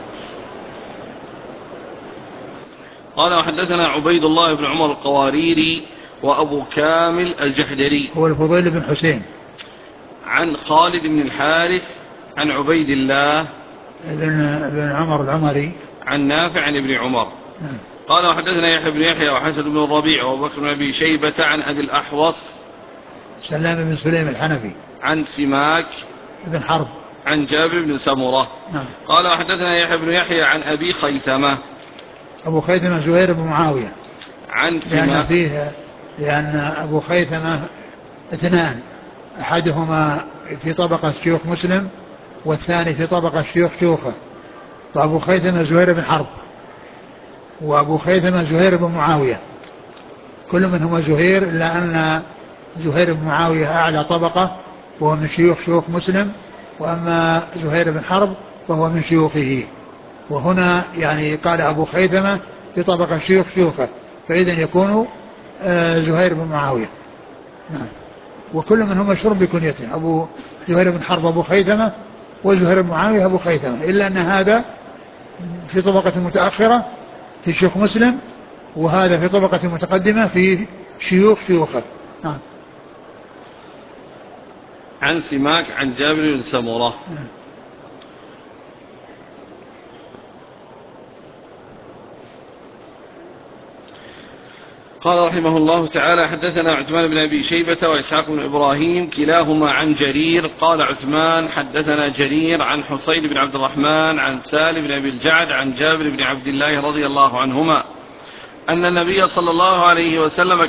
Speaker 1: قال وحدثنا عبيد الله بن عمر القواريري وأبو كامل الجحدري
Speaker 2: هو الفضيل بن حسين
Speaker 1: عن خالد بن الحارث عن عبيد الله
Speaker 2: بن عمر العمري
Speaker 1: عن نافع عن ابن عمر.
Speaker 2: نعم.
Speaker 1: قال وحدثنا يحيى بن يحيى وحسن بن الربيع وابو بكر بن ابي شيبه عن ابي الاحوص
Speaker 2: سلام بن سليم الحنفي
Speaker 1: عن سماك
Speaker 2: بن حرب
Speaker 1: عن جابر بن سمره.
Speaker 2: نعم.
Speaker 1: قال وحدثنا يحيى بن يحيى عن ابي خيثمه
Speaker 2: أبو خيثمة زهير بن معاوية،
Speaker 1: عن سماك
Speaker 2: لأن أبو خيثمة اثنان، أحدهما في طبقة شيوخ مسلم والثاني في طبقة شيوخ شيوخه، فأبو خيثمة زهير بن حرب وأبو خيثمة زهير بن معاوية، كل منهما زهير، إلا أن زهير بن معاوية أعلى طبقة وهو من شيوخ مسلم، وأما زهير بن حرب فهو من شيوخه. وهنا يعني قال أبو خيثمة في طبقة شيوخه، فإذن يكون زهير بن معاوية. نعم. وكل منهم مشهور بكنيته، أبو زهير بن حرب أبو خيثمة، وزهير بن معاوية أبو خيثمة، إلا أن هذا في طبقة متأخرة في شيوخ مسلم، وهذا في طبقة متقدمة في شيوخه. نعم.
Speaker 1: عن سماك عن جابر بن سمره.
Speaker 2: نعم.
Speaker 1: قال رحمه الله تعالى حدثنا عثمان بن أبي شيبة وإسحاق بن إبراهيم كلاهما عن جرير. قال عثمان حدثنا جرير عن حسين بن عبد الرحمن عن سالم بن أبي الجعد عن جابر بن عبد الله رضي الله عنهما أن النبي صلى الله عليه وسلم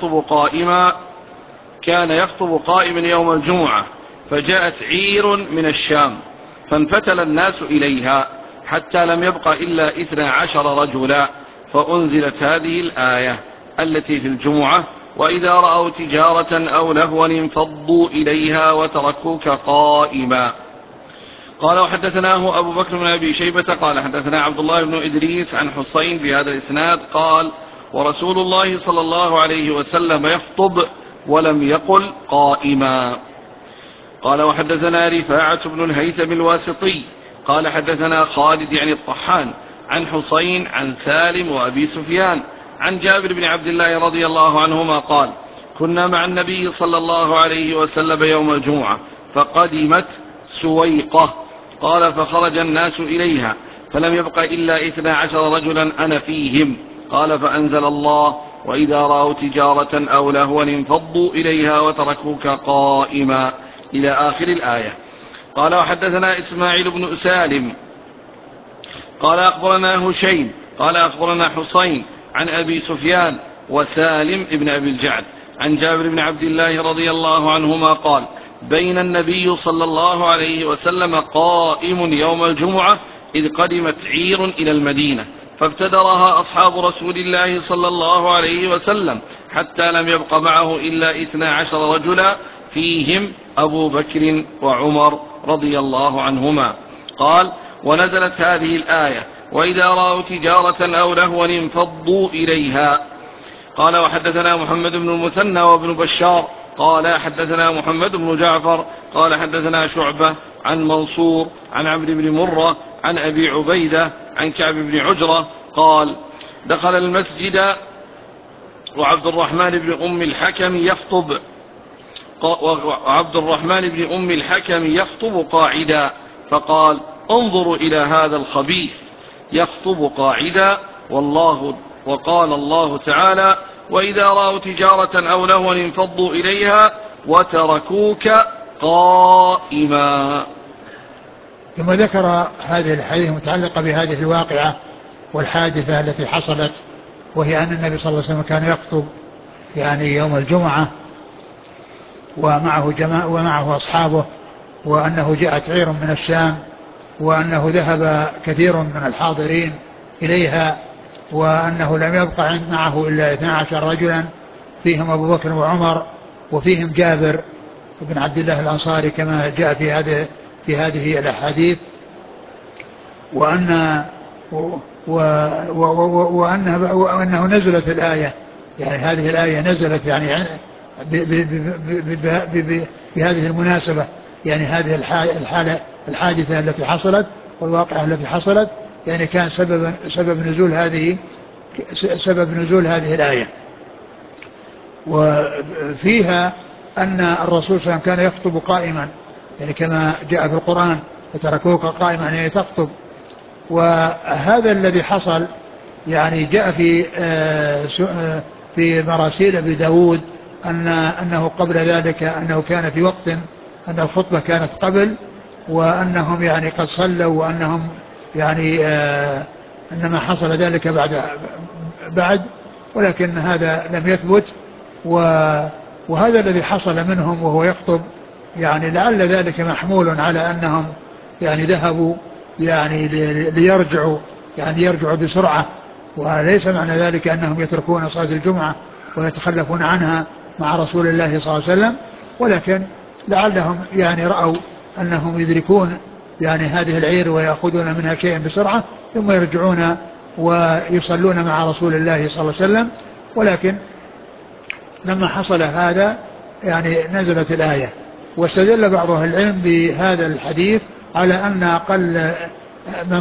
Speaker 1: كان يخطب قائما يوم الجمعة، فجاءت عير من الشام فانفتل الناس إليها حتى لم يبق إلا 12 رجلا، فأنزلت هذه الآية التي في الجمعة: وإذا رأوا تجارة أو لهوا انفضوا إليها وتركوك قائما. قال وحدثناه أبو بكر بن أبي شيبة قال حدثنا عبد الله بن إدريس عن حسين بهذا الإسناد قال: ورسول الله صلى الله عليه وسلم يخطب ولم يقل قائما. قال وحدثنا رفاعة بن الهيثم الواسطي قال حدثنا خالد يعني الطحان عن حسين عن سالم وأبي سفيان عن جابر بن عبد الله رضي الله عنهما قال: كنا مع النبي صلى الله عليه وسلم يوم الجمعة فقدمت سويقة، قال فخرج الناس إليها فلم يبق إلا 12 رجلا أنا فيهم، قال فأنزل الله: وإذا رأوا تجارة أو لهوا انفضوا إليها وتركوك قائما، إلى آخر الآية. قال وحدثنا إسماعيل بن سالم قال أخبرنا هشيم قال أخبرنا حسين عن أبي سفيان وسالم بن أبي الجعد عن جابر بن عبد الله رضي الله عنهما قال: بين النبي صلى الله عليه وسلم قائم يوم الجمعة إذ قدمت عير إلى المدينة فابتدرها أصحاب رسول الله صلى الله عليه وسلم حتى لم يبق معه إلا 12 رجلا فيهم أبو بكر وعمر رضي الله عنهما. قال: ونزلت هذه الآية: وإذا رأوا تجارة أو لهوا انفضوا إليها. قال وحدثنا محمد بن المثنى وابن بشار قال حدثنا محمد بن جعفر قال حدثنا شعبة عن منصور عن عمرو بن مرة عن أبي عبيدة عن كعب بن عجرة قال دخل المسجد وعبد الرحمن بن أم الحكم يخطب قاعدا فقال انظروا إلى هذا الخبيث يخطب قاعدا وقال الله تعالى وإذا رأوا تجارة أو لهوا انفضوا إليها وتركوك قائما.
Speaker 2: ثم ذكر هذه الحديث المتعلقة بهذه الواقعة والحادثة التي حصلت، وهي أن النبي صلى الله عليه وسلم كان يخطب يعني يوم الجمعة ومعه أصحابه، وأنه جاءت عير من الشام، وأنه ذهب كثير من الحاضرين إليها، وأنه لم يبقى معه إلا 12 رجلا فيهم أبو بكر وعمر وفيهم جابر بن عبد الله الأنصاري كما جاء في هذه الأحاديث، وأنه نزلت الآية، يعني هذه الآية نزلت يعني بهذه المناسبة، يعني هذه الحادثة التي حصلت والواقعة التي حصلت يعني كان سبب نزول هذه الآية. وفيها أن الرسول صلى الله عليه وسلم كان يخطب قائما، يعني كما جاء في القرآن فتركوك قائما يعني تخطب. وهذا الذي حصل يعني جاء في مراسيل أبي داود أنه قبل ذلك أنه كان في وقت أن الخطبة كانت قبل، وأنهم يعني قد صلوا، وأنهم يعني إنما حصل ذلك بعد، ولكن هذا لم يثبت. وهذا الذي حصل منهم وهو يخطب يعني لعل ذلك محمول على أنهم يعني ذهبوا يعني يرجعوا بسرعة، وليس معنى ذلك أنهم يتركون صلاة الجمعة ويتخلفون عنها مع رسول الله صلى الله عليه وسلم، ولكن لعلهم يعني رأوا أنهم يدركون يعني هذه العير ويأخذون منها شيئا بسرعة ثم يرجعون ويصلون مع رسول الله صلى الله عليه وسلم. ولكن لما حصل هذا يعني نزلت الآية، واستدل بعض أهل العلم بهذا الحديث على أن أقل من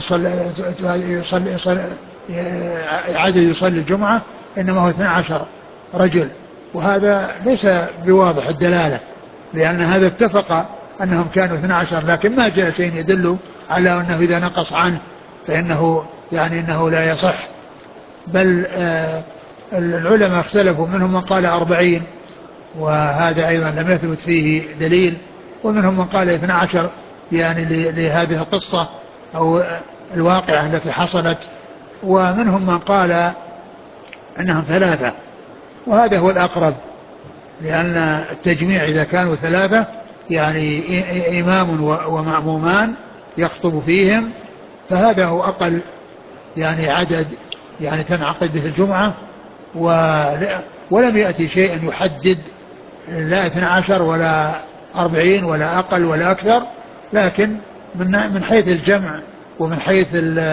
Speaker 2: عدد يصلي الجمعة إنما هو 12 رجل، وهذا ليس بواضح الدلالة، لأن هذا اتفق أنهم كانوا 12، لكن ما جاء شيء يدل على أنه إذا نقص عنه فإنه يعني أنه لا يصح. بل العلماء اختلفوا، منهم من قال 40 وهذا أيضا لم يثبت فيه دليل، ومنهم من قال 12 يعني لهذه القصة أو الواقعة التي حصلت، ومنهم من قال أنهم 3، وهذا هو الأقرب، لأن التجميع إذا كانوا 3 يعني إمام ومأمومان يخطب فيهم، فهذا هو أقل يعني عدد يعني تنعقد به الجمعة. ولم يأتي شيء يحدد لا 12 ولا 40 ولا أقل ولا أكثر، لكن من حيث الجمع ومن حيث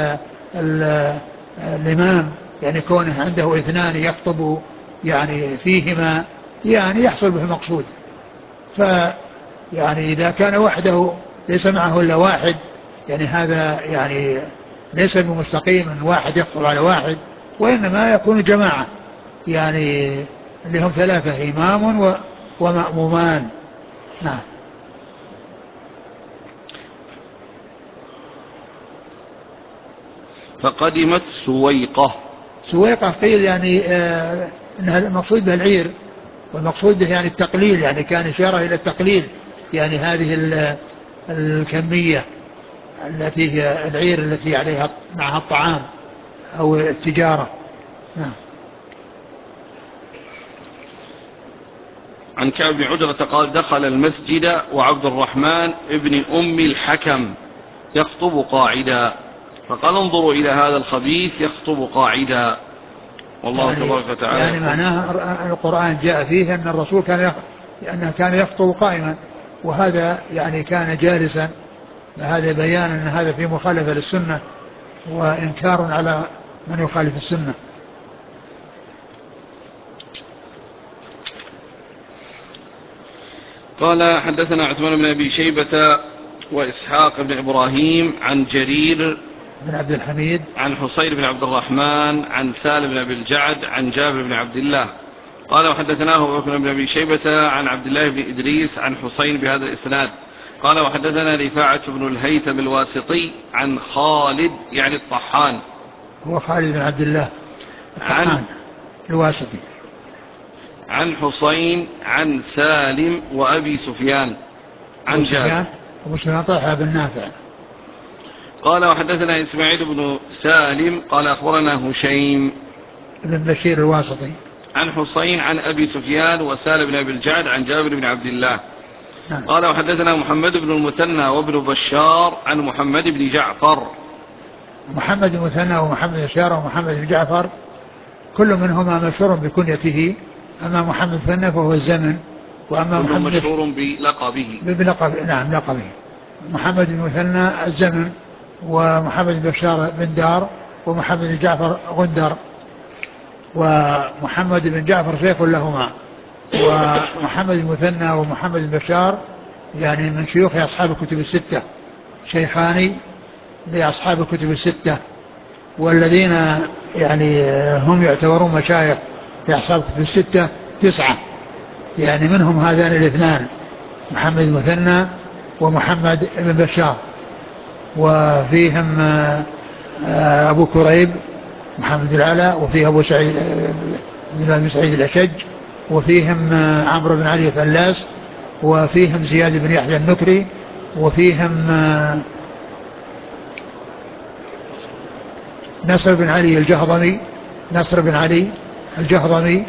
Speaker 2: الإمام يعني كونه عنده 2 يخطب يعني فيهما يعني يحصل به المقصود. فيعني إذا كان وحده ليس معه إلا 1 يعني هذا يعني ليس بمستقيم أن 1 يخطب على 1، وإنما يكون جماعة يعني اللي هم 3 إمام ومأمومان. نعم.
Speaker 1: فقدمت سويقة
Speaker 2: قيل يعني انها المقصود بها العير، والمقصود به يعني التقليل، يعني كان إشارة إلى التقليل، يعني هذه الكمية التي هي العير التي عليها معها الطعام أو التجارة. نعم.
Speaker 1: عن كعب بن عجرة قال دخل المسجد وعبد الرحمن ابن أم الحكم يخطب قاعدا فقال انظروا إلى هذا الخبيث يخطب قاعدا. والله
Speaker 2: يعني
Speaker 1: تبارك وتعالى
Speaker 2: يعني معناه القرآن جاء فيه أن الرسول أنه كان يخطب قائما، وهذا يعني كان جالسا، هذا بيان أن هذا في مخالفة للسنة وإنكار على من يخالف السنة.
Speaker 1: قال حدثنا عثمان بن أبي شيبة وإسحاق بن إبراهيم عن جرير
Speaker 2: بن عبد الحميد
Speaker 1: عن حصين بن عبد الرحمن عن سالم بن أبي الجعد عن جابر بن عبد الله قال وحدثناه أبو بكر بن أبي شيبة عن عبد الله بن إدريس عن حصين بهذا الإسناد قال وحدثنا رفاعة بن الهيثم الواسطي عن خالد يعني الطحان
Speaker 2: هو خالد بن عبد الله الطحان الواسطي
Speaker 1: عن حصين عن سالم وأبي سفيان عن جابر.
Speaker 2: أبو سفيان طلحة بن نافع.
Speaker 1: قال وحدثنا إسماعيل بن سالم قال أخبرنا هشيم
Speaker 2: بن بشير الواسطي
Speaker 1: عن حصين عن أبي سفيان وسالم بن أبي الجعد عن جابر بن عبد الله.
Speaker 2: نعم.
Speaker 1: قال وحدثنا محمد بن المثنى وابن بشار عن محمد بن جعفر.
Speaker 2: محمد المثنى ومحمد بن بشار ومحمد بن جعفر كل منهما مشهور بكنيته. أما محمد المثنى فهو الزمن، وأما
Speaker 1: كل
Speaker 2: محمد
Speaker 1: مشهور بلقبه.
Speaker 2: نعم لقبه. محمد المثنى الزمن، ومحمد بن بشار بن دار، ومحمد بن جعفر غندر، ومحمد بن جعفر شيخ لهما. ومحمد المثنى ومحمد بن بشار يعني من شيوخ أصحاب الكتب الستة، شيخان لأصحاب الكتب الستة، والذين يعني هم يعتبرون مشايخ لأصحاب الكتب الستة 9، يعني منهم هذان الاثنان محمد المثنى ومحمد بن بشار، وفيهم أبو كريب محمد العلاء، وفيه أبو سعيد بن سعيد الأشج، وفيهم عمرو بن علي الفلاس، وفيهم زياد بن يحيى النكري، وفيهم نصر بن علي الجهضمي،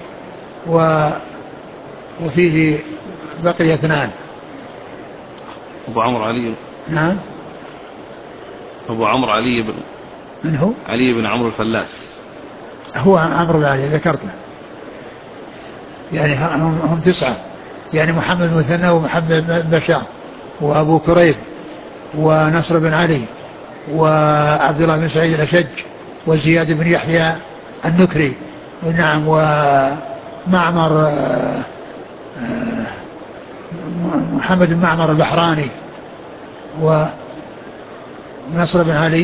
Speaker 2: وفيه بقي 2.
Speaker 1: أبو عمرو علي.
Speaker 2: نعم.
Speaker 1: أبو عمرو علي بن
Speaker 2: من هو؟
Speaker 1: علي بن عمرو الفلاس.
Speaker 2: هو عمرو بن علي ذكرته. يعني هم 9، يعني محمد المثنى ومحمد بن بشار وأبو كريب ونصر بن علي وعبد الله بن سعيد الأشج وزياد بن يحيى النكري، نعم، ومعمر محمد بن معمر البحراني ونصر بن علي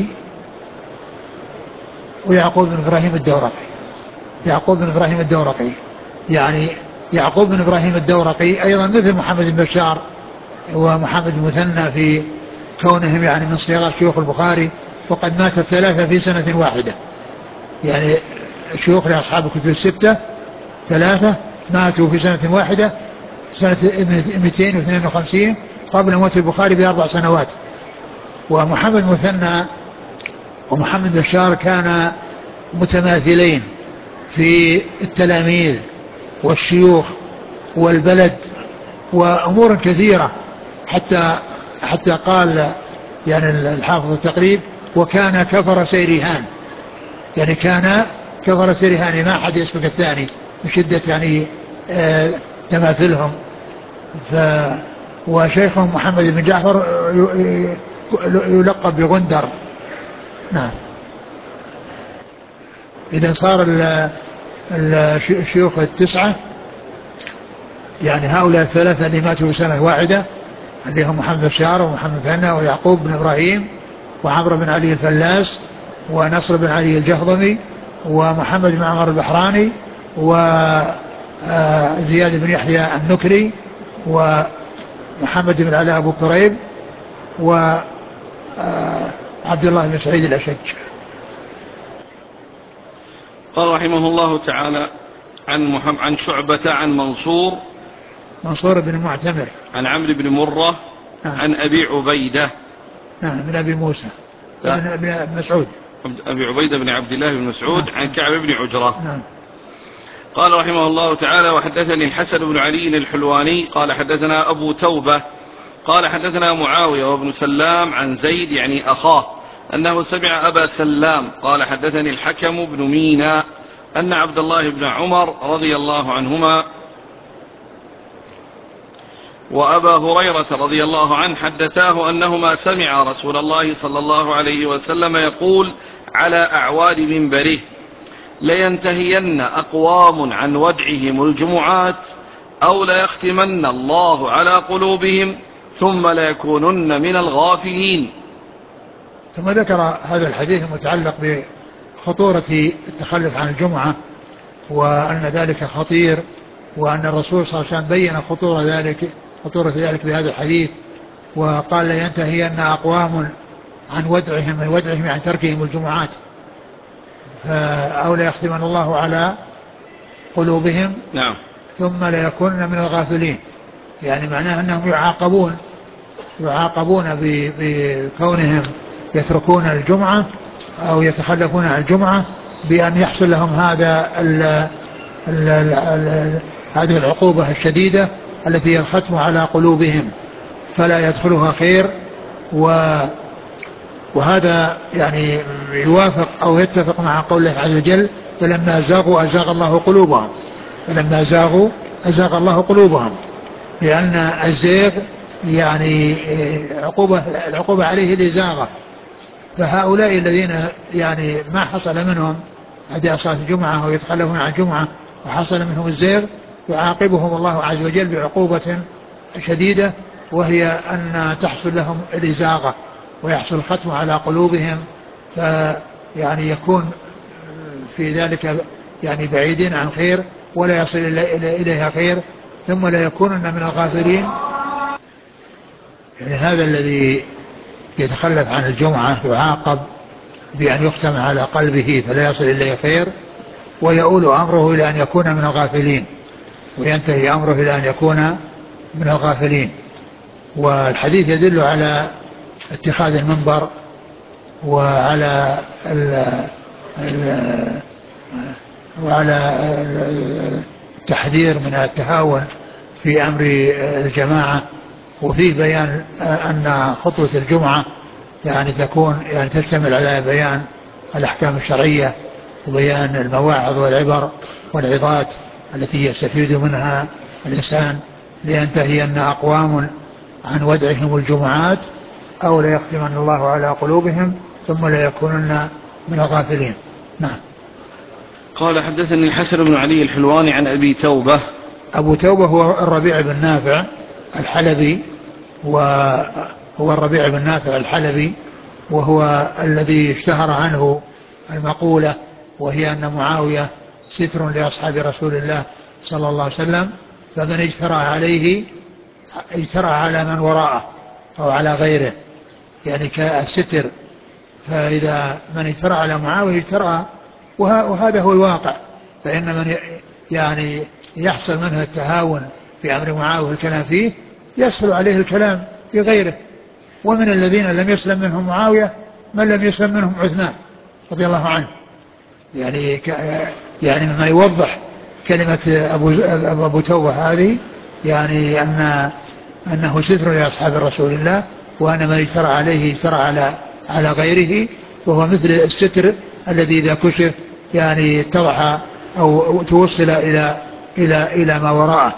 Speaker 2: ويعقوب بن إبراهيم الدورقي. يعني يعقوب بن إبراهيم الدورقي أيضا مثل محمد بن بشار ومحمد المثنى في كونهم يعني من صيغة شيوخ البخاري، وقد مات 3 في سنة واحدة، يعني شيوخ لأصحاب الكتب الستة 3 ماتوا في سنة واحدة، سنة 252 قبل موت البخاري ب4 سنوات. ومحمد المثنى ومحمد بن بشار كان متماثلين في التلاميذ والشيوخ والبلد وأمور كثيرة، حتى قال يعني الحافظ التقريب وكان كفر سيرهان، يعني كان كفر سيرهان ما أحد يسبق الثاني من شدة يعني تماثلهم. وشيخهم محمد بن جعفر يلقب بغندر. نعم. إذا صار الشيوخ 9، يعني هؤلاء 3 اللي ماتوا في سنة واحدة اللي هم محمد بن بشار ومحمد ثنى ويعقوب بن إبراهيم وعمرو بن علي الفلاس ونصر بن علي الجهضمي ومحمد بن معمر البحراني وزياد بن يحيى النكري ومحمد بن علاء أبو كريب وعبد الله بن سعيد الأشج.
Speaker 1: قال رحمه الله تعالى عن شعبة عن
Speaker 2: منصور بن معتمر
Speaker 1: عن عمرو بن مرة عن أبي عبيدة
Speaker 2: من أبي موسى بن مسعود
Speaker 1: أبي عبيدة بن عبد الله بن مسعود عن كعب بن عجرة.
Speaker 2: نعم.
Speaker 1: قال رحمه الله تعالى وحدثني الحسن بن علي الحلواني قال حدثنا أبو توبة قال حدثنا معاوية وابن سلام عن زيد يعني أخاه أنه سمع أبا سلام قال حدثني الحكم بن مينا أن عبد الله بن عمر رضي الله عنهما وأبا هريرة رضي الله عنه حدثاه أنهما سمع رسول الله صلى الله عليه وسلم يقول على أعواد منبره لينتهين أقوام عن ودعهم الجمعات أو ليختمن الله على قلوبهم ثم ليكونن من الغافلين.
Speaker 2: ثم ذكر هذا الحديث المتعلق بخطورة التخلف عن الجمعة، وأن ذلك خطير، وأن الرسول صلى الله عليه وسلم بين خطورة ذلك بهذا الحديث، وقال لينتهين أقوام عن ودعهم عن تركهم الجمعات أو ليختمن الله على قلوبهم.
Speaker 1: نعم.
Speaker 2: ثم ليكونن من الغافلين، يعني معناه أنهم يعاقبون بكونهم يتركون الجمعة أو يتخلفون عن الجمعة، بأن يحصل لهم هذه العقوبة الشديدة التي هي الختم على قلوبهم فلا يدخلها خير. وهذا يعني يوافق أو يتفق مع قوله عز وجل: فلما زاغوا أزاغ الله قلوبهم. فلما زاغوا أزاغ الله قلوبهم، لأن الزيغ يعني العقوبة عليه الإزاغة. فهؤلاء الذين يعني ما حصل منهم أداء صلاة الجمعة أو يتخلفون عن الجمعة وحصل منهم الزيغ، يعاقبهم الله عز وجل بعقوبة شديدة، وهي أن تحصل لهم الإزاغة ويحصل الختم على قلوبهم، فيعني يكون في ذلك يعني بعيدين عن خير ولا يصل إليها خير، ثم لا يكونن من الغافلين. يعني هذا الذي يتخلف عن الجمعة يعاقب بأن يختم على قلبه فلا يصل إليه خير، ويؤول أمره إلى أن يكون من الغافلين، وينتهي أمره إلى أن يكون من الغافلين. والحديث يدل على اتخاذ المنبر وعلى التحذير من التهاون في أمر الجماعة، وفيه بيان أن خطوة الجمعة يعني تشتمل على بيان الأحكام الشرعية وبيان المواعظ والعبر والعظات التي يستفيد منها الإنسان، لينتهين أقوام عن ودعهم الجمعات أو ليختمن الله على قلوبهم ثم ليكونن من الغافلين. نعم.
Speaker 1: قال: حدثني الحسن بن علي الحلواني عن أبي توبة.
Speaker 2: أبو توبة هو الربيع بن نافع الحلبي، وهو الربيع بن نافع الحلبي، وهو الذي اشتهر عنه المقولة، وهي أن معاوية ستر لأصحاب رسول الله صلى الله عليه وسلم، فمن اجترى عليه اجترى على من وراءه أو على غيره، يعني كالستر. فإذا من اجترى على معاوية اجترى، وهذا هو الواقع. فإن من يعني يحصل منه التهاون في أمر معاوية الكلام فيه يسهل عليه الكلام في غيره. ومن الذين لم يسلم منهم معاوية من لم يسلم منهم عثمان رضي الله عنه، يعني مما يوضح كلمة أبو توبة هذه، يعني أنه ستر لأصحاب رسول الله، وأن من اجترى عليه اجترى على غيره، وهو مثل الستر الذي إذا كشف يعني اتضح أو توصل إلى ما وراءه.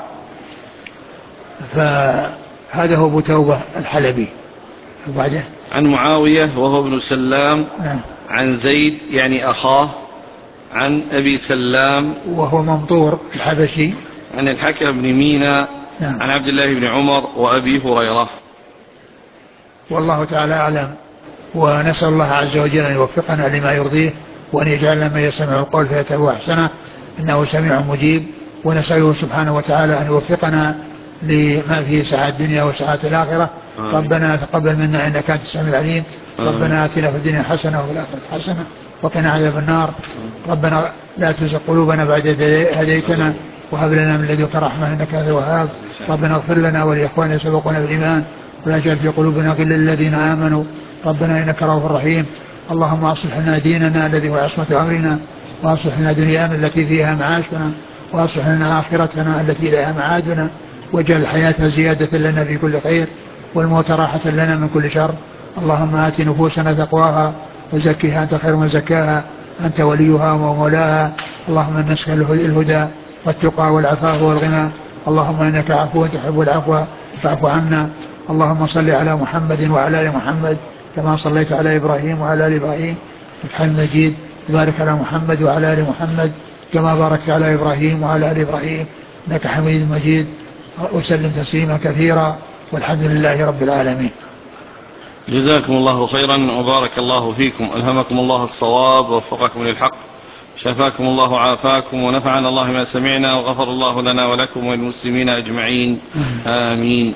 Speaker 2: فهذا هو أبو توبة الحلبي. وبعده
Speaker 1: عن معاوية وهو ابن سلام عن زيد يعني أخاه عن أبي سلام
Speaker 2: وهو ممطور الحبشي
Speaker 1: عن الحكم بن مينا عن عبد الله بن عمر وأبي هريرة.
Speaker 2: والله تعالى أعلم، ونسأل الله عز وجل أن يوفقنا لما يرضيه، وأن يجعلنا من يستمع القول فيتبع أحسنه، إنه سميع مجيب. ونسأله سبحانه وتعالى أن يوفقنا لما فيه سعادة الدنيا وسعادة الآخرة. ربنا تقبل منا إنك أنت السميع العليم. ربنا آتنا في الدنيا حسنة وفي الآخرة حسنة وقنا عذاب النار. ربنا لا تزغ قلوبنا بعد إذ هديتنا وهب لنا من لدنك رحمة إنك أنت الوهاب. ربنا اغفر لنا ولإخواننا سبقونا بالإيمان ولا تجعل في قلوبنا غلا للذين آمنوا ربنا إنك رؤوف رحيم. اللهم أصلح لنا ديننا الذي هو عصمة أمرنا، وأصلح لنا دنيانا التي فيها معاشنا، وأصلح لنا آخرتنا التي إليها معادنا، واجعل الحياة زيادة لنا في كل خير والموت راحة لنا من كل شر. اللهم آت نفوسنا تقواها وزكها أنت خير من زكاها أنت وليها ومولاها. اللهم إنا نسألك الهدى والتقى والعفاف والغنى. اللهم إنك عفو تحب العفو فاعف عنا. اللهم صل على محمد وعلى آل محمد كما صليت على إبراهيم وعلى آل إبراهيم إنك حميد مجيد. بارك على محمد وعلى آل محمد كما باركت على إبراهيم وعلى آل إبراهيم إنك حميد مجيد، وسلم تسليما كثيرا، والحمد لله رب العالمين.
Speaker 1: جزاكم الله خيرا وبارك الله فيكم، ألهمكم الله الصواب ووفقكم للحق، شفاكم الله وعافاكم، ونفعنا الله ما سمعنا، وغفر الله لنا ولكم وللمسلمين أجمعين، آمين.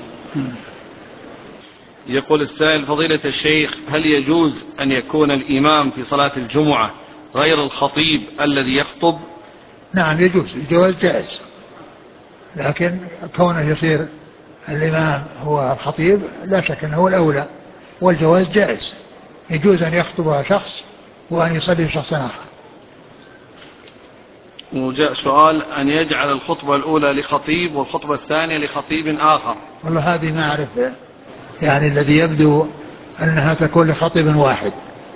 Speaker 1: يقول السائل: فضيلة الشيخ، هل يجوز أن يكون الإمام في صلاة الجمعة غير الخطيب الذي يخطب؟
Speaker 2: نعم يجوز، الجواز جائز، لكن كونه يصير الإمام هو الخطيب لا شك أنه هو الأولى، والجواز جائز، يجوز أن يخطب شخص وأن يصلي شخص آخر.
Speaker 1: وجاء سؤال أن يجعل الخطبة الأولى لخطيب والخطبة الثانية لخطيب آخر.
Speaker 2: والله هذه ما أعرف، يعني الذي يبدو أنها تكون لخطيب واحد،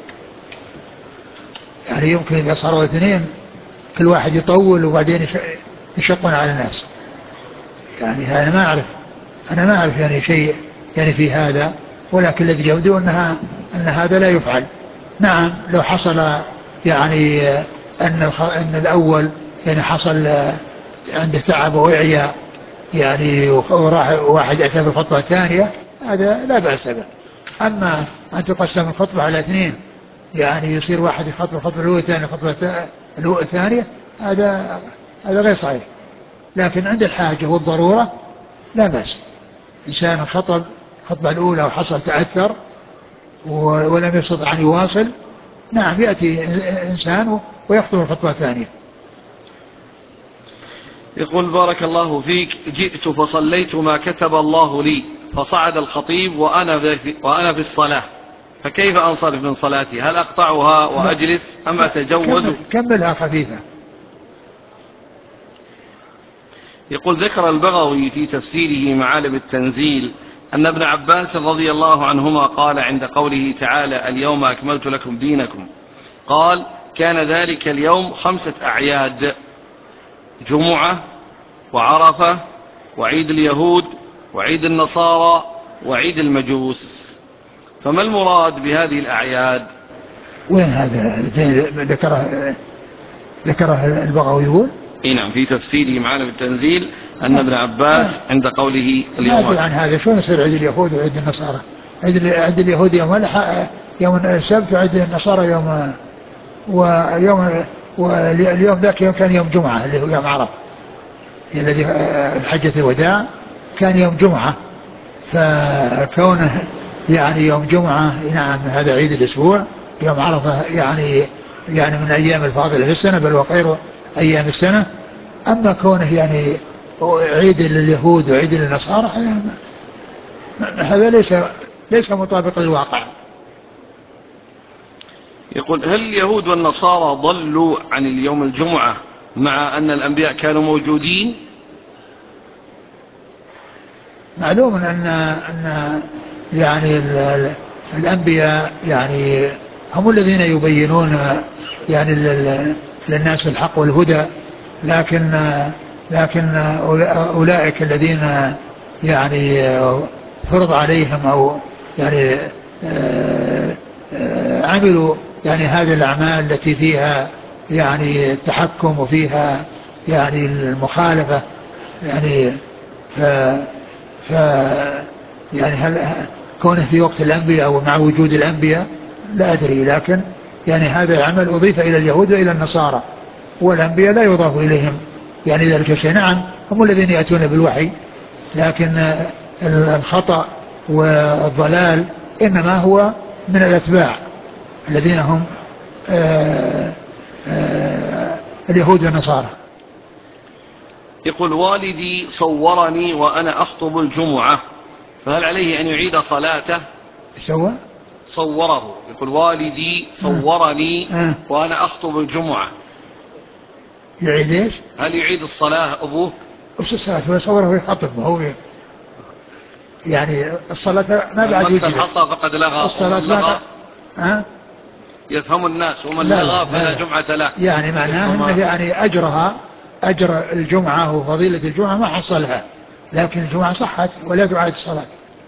Speaker 2: يعني يمكن إذا صاروا اثنين كل واحد يطول وبعدين يشقون على الناس، يعني أنا ما أعرف يعني شيء يعني في هذا، ولكن الذي يبدو أن هذا لا يفعل. نعم لو حصل يعني أن الأول يعني حصل عنده تعب وإعياء يعني وراح واحد أتى بالخطبة الثانية، هذا لا بأس به. أما أن تقسم الخطبة على اثنين، يعني يصير واحد يخطب الخطبة الأولى والثانية الخطبة الثانية، هذا غير صحيح. لكن عند الحاجة والضرورة لا بأس، إنسان خطب الخطبة الأولى وحصل تأثر ولم يستطع أن يواصل، نعم يأتي إنسان ويخطب الخطبة الثانية.
Speaker 1: يقول: بارك الله فيك، جئت فصليت ما كتب الله لي، فصعد الخطيب وأنا في الصلاة، فكيف أنصرف من صلاتي؟ هل أقطعها وأجلس أم أتجوز؟
Speaker 2: كملها خفيفة.
Speaker 1: يقول: ذكر البغوي في تفسيره معالم التنزيل أن ابن عباس رضي الله عنهما قال عند قوله تعالى: اليوم أكملت لكم دينكم، قال: كان ذلك اليوم 5 أعياد: جمعة وعرفة وعيد اليهود وعيد النصارى وعيد المجوس، فما المراد بهذه الأعياد؟
Speaker 2: وين هذا ذكره البغوي يقول؟
Speaker 1: نعم في تفسيره معالم التنزيل أن ابن عباس عند قوله اليوم.
Speaker 2: ما أدري عن هذا، شلون يصير عيد اليهود وعيد النصارى؟ عيد اليهود يوم السبت، وعيد النصارى واليوم ذاك كان يوم جمعة اللي هو يوم عرفة الذي حجة الوداع كان يوم جمعة، فكونه يعني يوم جمعة نعم هذا عيد الأسبوع. يوم عرفة يعني من أيام الفاضلة في السنة، بل وخير أيام السنة. أما كونه يعني عيد لليهود وعيد للنصارى هذا ليس مطابق للواقع.
Speaker 1: يقول: هل اليهود والنصارى ضلوا عن اليوم الجمعة مع أن الأنبياء كانوا موجودين؟
Speaker 2: معلوم أن يعني الأنبياء يعني هم الذين يبينون يعني للناس الحق والهدى، لكن أولئك الذين يعني فرض عليهم أو يعني عملوا يعني هذه الأعمال التي فيها يعني التحكم وفيها يعني المخالفة، يعني ف ف يعني هل كونه في وقت الأنبياء أو مع وجود الأنبياء لا أدري، لكن يعني هذا العمل أضيف إلى اليهود وإلى النصارى، والأنبياء لا يضاف إليهم يعني ذلك الشيء. نعم هم الذين يأتون بالوحي، لكن الخطأ والضلال إنما هو من الأتباع الذين هم اليهود والنصارى.
Speaker 1: يقول: والدي صورني وأنا أخطب الجمعة، فهل عليه أن يعيد صلاته؟
Speaker 2: سوى
Speaker 1: صوره، يقول: والدي صورني وأنا أخطب الجمعة،
Speaker 2: يعيد ايش؟
Speaker 1: هل يعيد الصلاة أبوه؟
Speaker 2: وش الصلاة؟ هو يصوره ويخطب، هو يعني الصلاة ما بعد
Speaker 1: مس
Speaker 2: وجدت.
Speaker 1: الحصى فقد لغى،
Speaker 2: الصلاة
Speaker 1: ومن لغى
Speaker 2: يفهم
Speaker 1: الناس، ومن
Speaker 2: لا
Speaker 1: لغى
Speaker 2: لا
Speaker 1: فلا
Speaker 2: لا
Speaker 1: جمعة له.
Speaker 2: يعني معناه انه يعني اجر الجمعة وفضيلة الجمعة ما حصلها، لكن الجمعة صحت ولا تعاد الصلاة.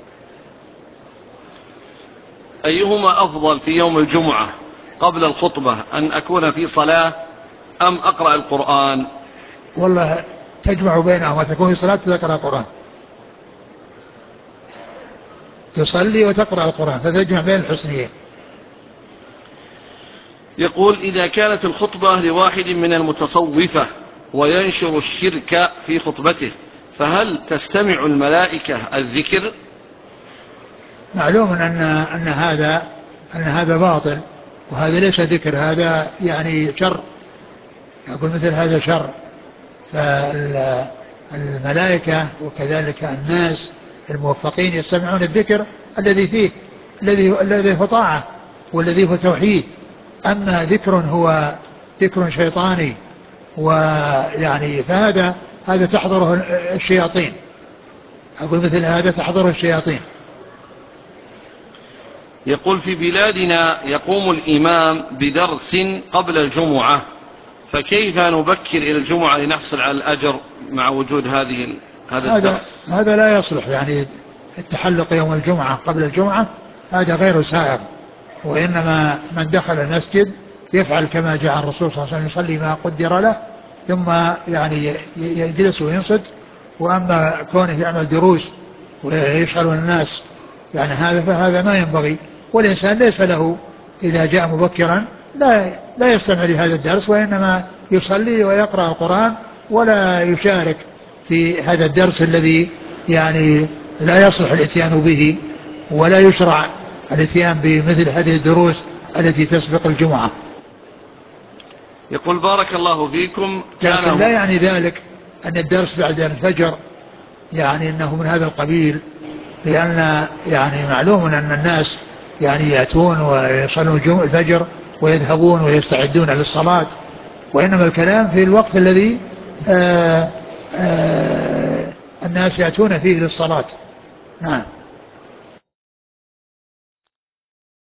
Speaker 1: أيهما أفضل في يوم الجمعة قبل الخطبة، أن أكون في صلاة أم أقرأ القرآن؟
Speaker 2: والله تجمع بينهما، تكون صلاة تقرأ القرآن، تصلي وتقرأ القرآن فتجمع بين الحسنيين.
Speaker 1: يقول: إذا كانت الخطبة لواحد من المتصوفة وينشر الشرك في خطبته، فهل تستمع الملائكة الذكر؟
Speaker 2: معلوم أن هذا باطل، وهذا ليس ذكر، هذا يعني شر، يقول مثل هذا شر. فالملائكة وكذلك الناس الموفقين يستمعون الذكر الذي فيه، الذي هو طاعة والذي هو توحيد. أما ذكر هو ذكر شيطاني ويعني هذا تحضره الشياطين، أقول مثل هذا تحضره الشياطين.
Speaker 1: يقول: في بلادنا يقوم الإمام بدرس قبل الجمعة، فكيف نبكر إلى الجمعة لنحصل على الأجر مع وجود هذا الدرس؟
Speaker 2: هذا لا يصلح، يعني التحلق يوم الجمعة قبل الجمعة هذا غير سائر، وإنما من دخل المسجد يفعل كما جاء الرسول صلى الله عليه وسلم، يصلي ما قدر له ثم يعني يجلس وينصت. وأما كونه يعمل دروس ويشغل الناس يعني فهذا ما ينبغي، والإنسان ليس له إذا جاء مبكرا لا يستمع لهذا الدرس، وإنما يصلي ويقرأ القرآن ولا يشارك في هذا الدرس الذي يعني لا يصلح الاتيان به، ولا يشرع الاتيان بمثل هذه الدروس التي تسبق الجمعة.
Speaker 1: يقول: بارك الله فيكم.
Speaker 2: لكن لا يعني ذلك أن الدرس بعد الفجر يعني أنه من هذا القبيل، لأن يعني معلوم أن الناس يعني يأتون ويصلون الفجر ويذهبون ويستعدون للصلاة، وإنما الكلام في الوقت الذي الناس يأتون فيه للصلاة. نعم.